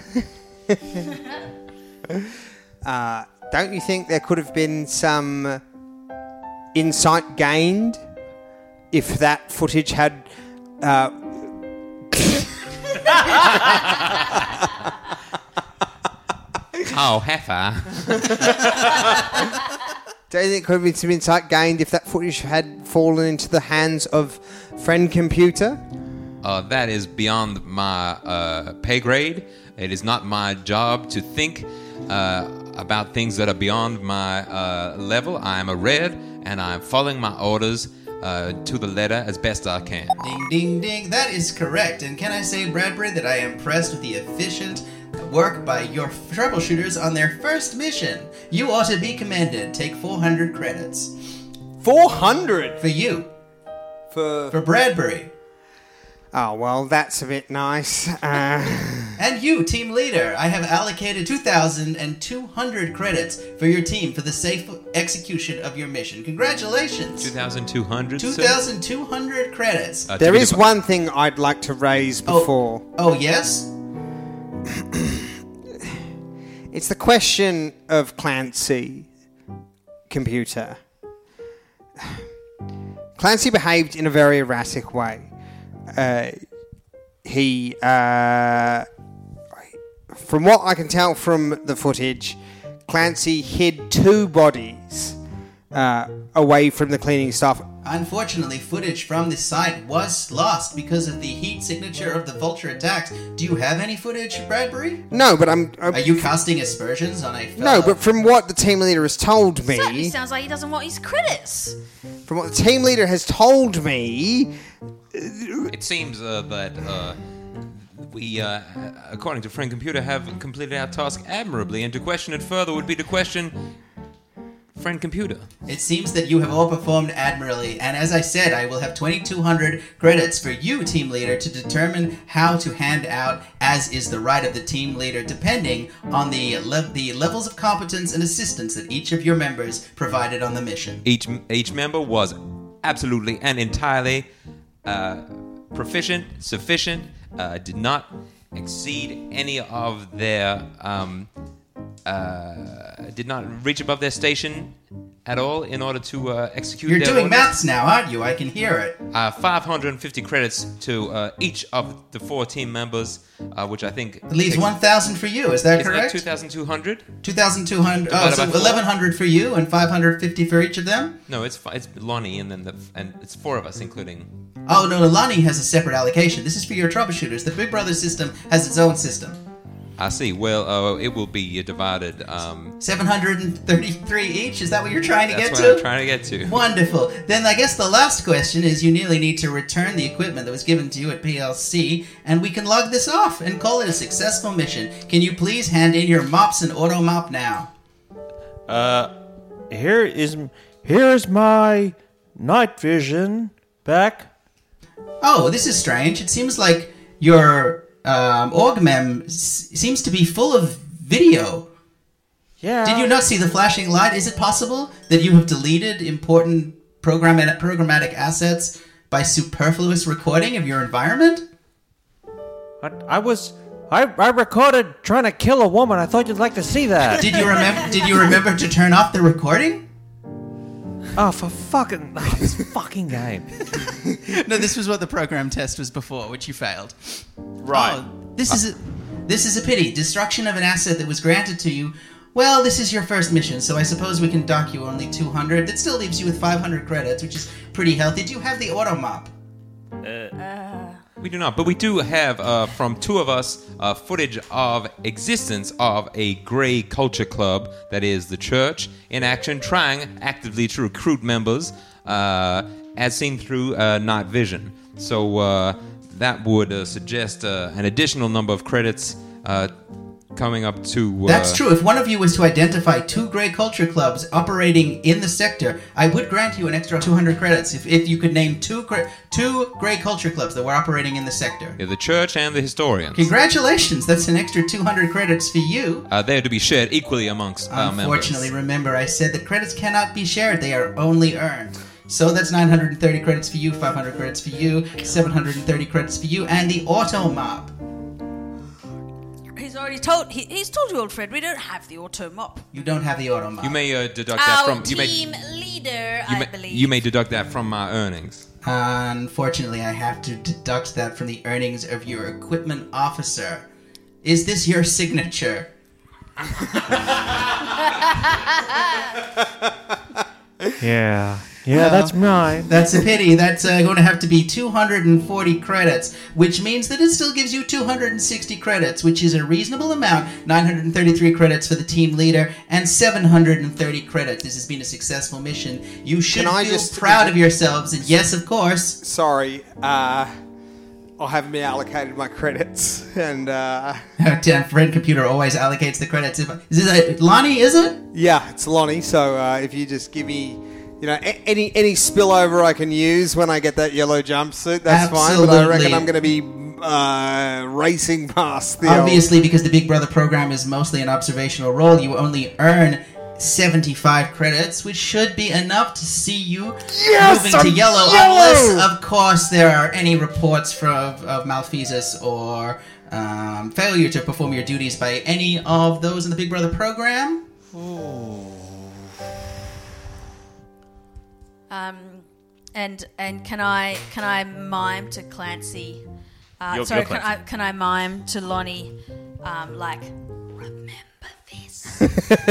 uh, don't you think there could have been some insight gained if that footage had... Uh, Oh, heifer. Don't you think there could have been some insight gained if that footage had fallen into the hands of Friend Computer? Uh, that is beyond my uh, pay grade. It is not my job to think uh, about things that are beyond my uh, level. I am a red, and I am following my orders uh, to the letter as best I can. Ding, ding, ding. That is correct. And can I say, Bradbury, that I am impressed with the efficient work by your troubleshooters on their first mission. You ought to be commended. Take four hundred credits. four hundred? For you. For... For Bradbury. Oh, well, that's a bit nice. Uh... And you, team leader, I have allocated two thousand two hundred credits for your team for the safe execution of your mission. Congratulations. two thousand two hundred? two thousand two hundred credits. Uh, There to be is div- one thing I'd like to raise before. Oh, yes? It's the question of Clancy Computer. Clancy behaved in a very erratic way. Uh, he, uh, from what I can tell from the footage, Clancy hid two bodies uh, away from the cleaning staff. Unfortunately, footage from the site was lost because of the heat signature of the Vulture attacks. Do you have any footage, Bradbury? No, but I'm... I'm Are you casting aspersions on a fellow? No, but from what the team leader has told Certainly me... sounds like he doesn't want his credits. From what the team leader has told me... It seems uh, that uh, we, uh, according to Friend Computer, have completed our task admirably, and to question it further would be to question Friend Computer. It seems that you have all performed admirably, and as I said, I will have twenty-two hundred credits for you, team leader, to determine how to hand out, as is the right of the team leader, depending on the le- the levels of competence and assistance that each of your members provided on the mission. Each each member was absolutely and entirely uh, proficient, sufficient, uh, did not exceed any of their, um, uh, did not reach above their station at all in order to uh, execute You're their doing orders. maths now, aren't you? I can hear it. Uh, five hundred fifty credits to uh, each of the four team members, uh, which I think... It leaves one thousand for you, is that Isn't correct? two thousand two hundred? two thousand two hundred. Oh, Divided so by four? eleven hundred for you and five hundred fifty for each of them? No, it's fi- it's Lonnie and then the and it's four of us, including... Oh, no, Lonnie has a separate allocation. This is for your troubleshooters. The Big Brother system has its own system. I see. Well, uh, it will be divided... Um, seven hundred thirty-three each? Is that what you're trying to that's get what to? I'm trying to get to. Wonderful. Then I guess the last question is you nearly need to return the equipment that was given to you at P L C, and we can log this off and call it a successful mission. Can you please hand in your mops and auto mop now? Uh, here is here's my night vision back. Oh, this is strange. It seems like your um, Augmem s- seems to be full of video. Yeah. Did you not see the flashing light? Is it possible that you have deleted important program- programmatic assets by superfluous recording of your environment? I, I was I, I recorded trying to kill a woman. I thought you'd like to see that. Did you remember? Did you remember to turn off the recording? Oh, for fucking oh, this fucking game. No, this was what the program test was before, which you failed. Right. Oh, this is a, this is a pity. Destruction of an asset that was granted to you. Well, this is your first mission, so I suppose we can dock you only two hundred. That still leaves you with five hundred credits, which is pretty healthy. Do you have the auto mop? We do not, but we do have, uh, from two of us, uh, footage of existence of a grey culture club, that is the church, in action, trying actively to recruit members, uh, as seen through uh, night vision. So uh, that would uh, suggest uh, an additional number of credits uh, coming up to... Uh, That's true. If one of you was to identify two Grey Culture Clubs operating in the sector, I would grant you an extra two hundred credits if, if you could name two gra- two Grey Culture Clubs that were operating in the sector. Yeah, the church and the historians. Congratulations! That's an extra two hundred credits for you. Uh, they are to be shared equally amongst our members. Unfortunately, remember, I said that credits cannot be shared. They are only earned. So that's nine hundred thirty credits for you, five hundred credits for you, seven hundred thirty credits for you, and the auto mop. He's already told. He, he's told you, old friend. We don't have the auto mop. You don't have the auto mop. You may uh, deduct that Our from... You may, team leader, you I may, believe. you may deduct that from my earnings. Unfortunately, I have to deduct that from the earnings of your equipment officer. Is this your signature? Yeah. Yeah, that's mine. That's a pity. That's uh, going to have to be two hundred forty credits, which means that it still gives you two hundred sixty credits, which is a reasonable amount. nine hundred thirty-three credits for the team leader and seven hundred thirty credits. This has been a successful mission. You should Can I feel just- proud of yourselves, and yes, of course. Sorry, uh, I haven't been allocated my credits, and uh, Our friend computer always allocates the credits. If, is this a, Lonnie, is it? yeah, it's Lonnie. So uh, if you just give me, you know, a- any any spillover I can use when I get that yellow jumpsuit, that's fine. But I reckon Absolutely. I'm going to be uh, racing past the Obviously, because the Big Brother program is mostly an observational role, you only earn seventy-five credits, which should be enough to see you Yes, moving to I'm yellow, yellow! unless, of course, there are any reports from, of, of malfeasance or um, failure to perform your duties by any of those in the Big Brother program. Um, and and can I can I mime to Clancy? Uh, You're- sorry, you're can I Clancy. can I mime to Lonnie? Um, like, remember this.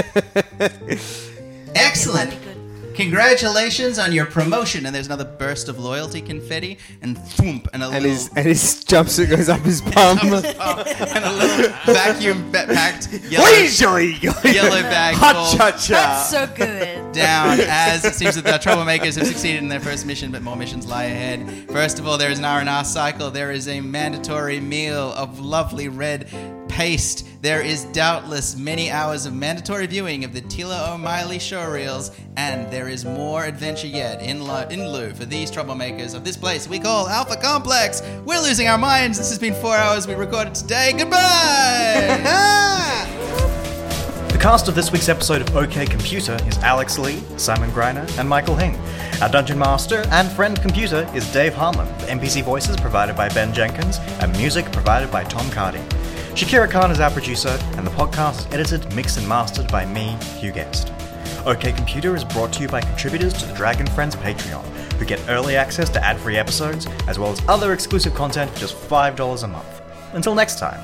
Excellent. That'd be good. Congratulations on your promotion. And there's another burst of loyalty confetti, and thump, and a and little... his and his jumpsuit goes up his bum. and a little vacuum ba- packed yellow, Leisurely, yellow bag Hot full cha cha. That's so good. down, as it seems that the troublemakers have succeeded in their first mission, but more missions lie ahead. First of all, there is an R and R cycle. There is a mandatory meal of lovely red paste. There is doubtless many hours of mandatory viewing of the Tila O'Malley showreels, and there is more adventure yet in, lo- in lieu for these troublemakers of this place we call Alpha Complex. We're losing our minds. This has been four hours we recorded today. Goodbye! cast of this week's episode of OK Computer is Alex Lee, Simon Greiner, and Michael Hing. Our Dungeon Master and friend computer is Dave Harmon, with N P C voices provided by Ben Jenkins, and music provided by Tom Cardy. Shakira Khan is our producer, and the podcast is edited, mixed, and mastered by me, Hugh Guest. OK Computer is brought to you by contributors to the Dragon Friends Patreon, who get early access to ad-free episodes, as well as other exclusive content for just five dollars a month. Until next time.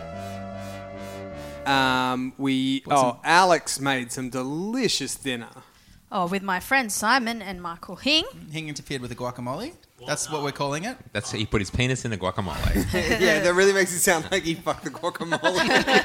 Um, we oh, Alex made some delicious dinner. Oh, with my friends Simon and Michael Hing. Hing interfered with the guacamole. That's what we're calling it. That's he put his penis in the guacamole. Yeah, that really makes it sound like he fucked the guacamole.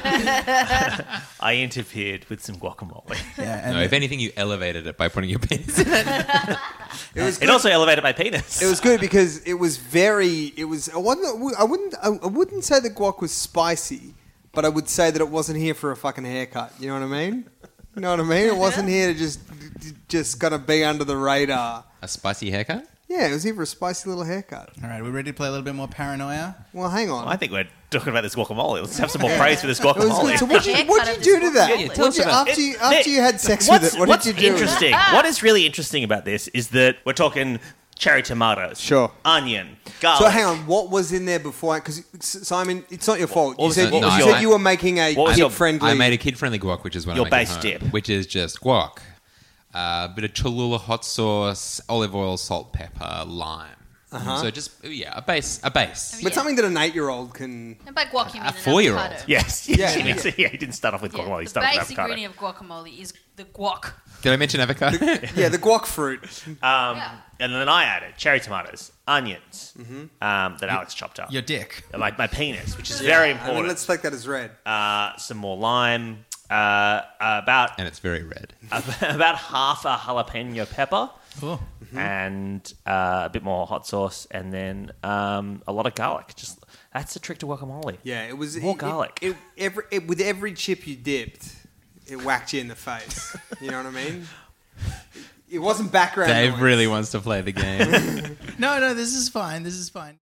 I interfered with some guacamole. Yeah, and no, if anything, you elevated it by putting your penis in it. It was It good. also elevated my penis. It was good because it was very. It was. I wouldn't. I wouldn't. I wouldn't say the guac was spicy, but I would say that it wasn't here for a fucking haircut. You know what I mean? You know what I mean? It wasn't here to just, just gonna be under the radar. A spicy haircut? Yeah, it was here for a spicy little haircut. All right, we're ready to play a little bit more paranoia. Well, hang on. I think we're talking about this guacamole. Let's have some more Yeah. praise for this It was guacamole. good. So what did you, what'd you do to that? Yeah, What'd you, tell us about after, it. you, after you had sex what's, with it, what what's did you do? interesting? What is really interesting about this is that we're talking cherry tomatoes, Sure. onion, garlic. So hang on, what was in there before? Because Simon, it's not your fault. What You was said, it- what you, was said your- you were making a what was your- kid-friendly. I made a kid-friendly guac, which is what Your I make base at home, dip. which is just guac, a uh, bit of Cholula hot sauce, olive oil, salt, pepper, lime. Uh-huh. So just yeah, a base, a base. But something that an eight-year-old can. And by guac, you mean A an four-year-old. avocado. Yes. Yeah, Yeah, yeah. yeah, he didn't start off with Yeah, guacamole. He the started with base avocado. ingredient of guacamole is the guac. Did I mention avocado? Yeah, the guac fruit. Um, And then I added cherry tomatoes, onions um, that Alex chopped up. Your dick. And My, my penis, which is very I important. mean, let's take that as read. uh, some more lime, uh, about and it's very red. about half a jalapeno pepper, Oh. and uh, a bit more hot sauce, and then um, a lot of garlic. Just that's the trick to guacamole. Yeah, it was More it- garlic. It, it, every, it, with every chip you dipped, it whacked you in the face. You know what I mean? It wasn't background Dave noise. really wants to play the game. No, no, this is fine. This is fine.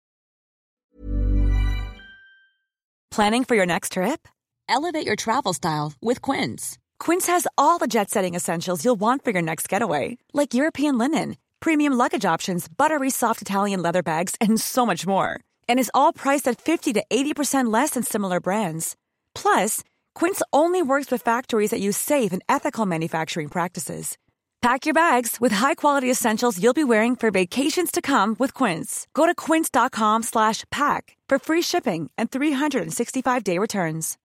Planning for your next trip? Elevate your travel style with Quince. Quince has all the jet-setting essentials you'll want for your next getaway, like European linen, premium luggage options, buttery soft Italian leather bags, and so much more. And is all priced at fifty to eighty percent less than similar brands. Plus, Quince only works with factories that use safe and ethical manufacturing practices. Pack your bags with high-quality essentials you'll be wearing for vacations to come with Quince. Go to quince.com slash pack for free shipping and three sixty-five day returns.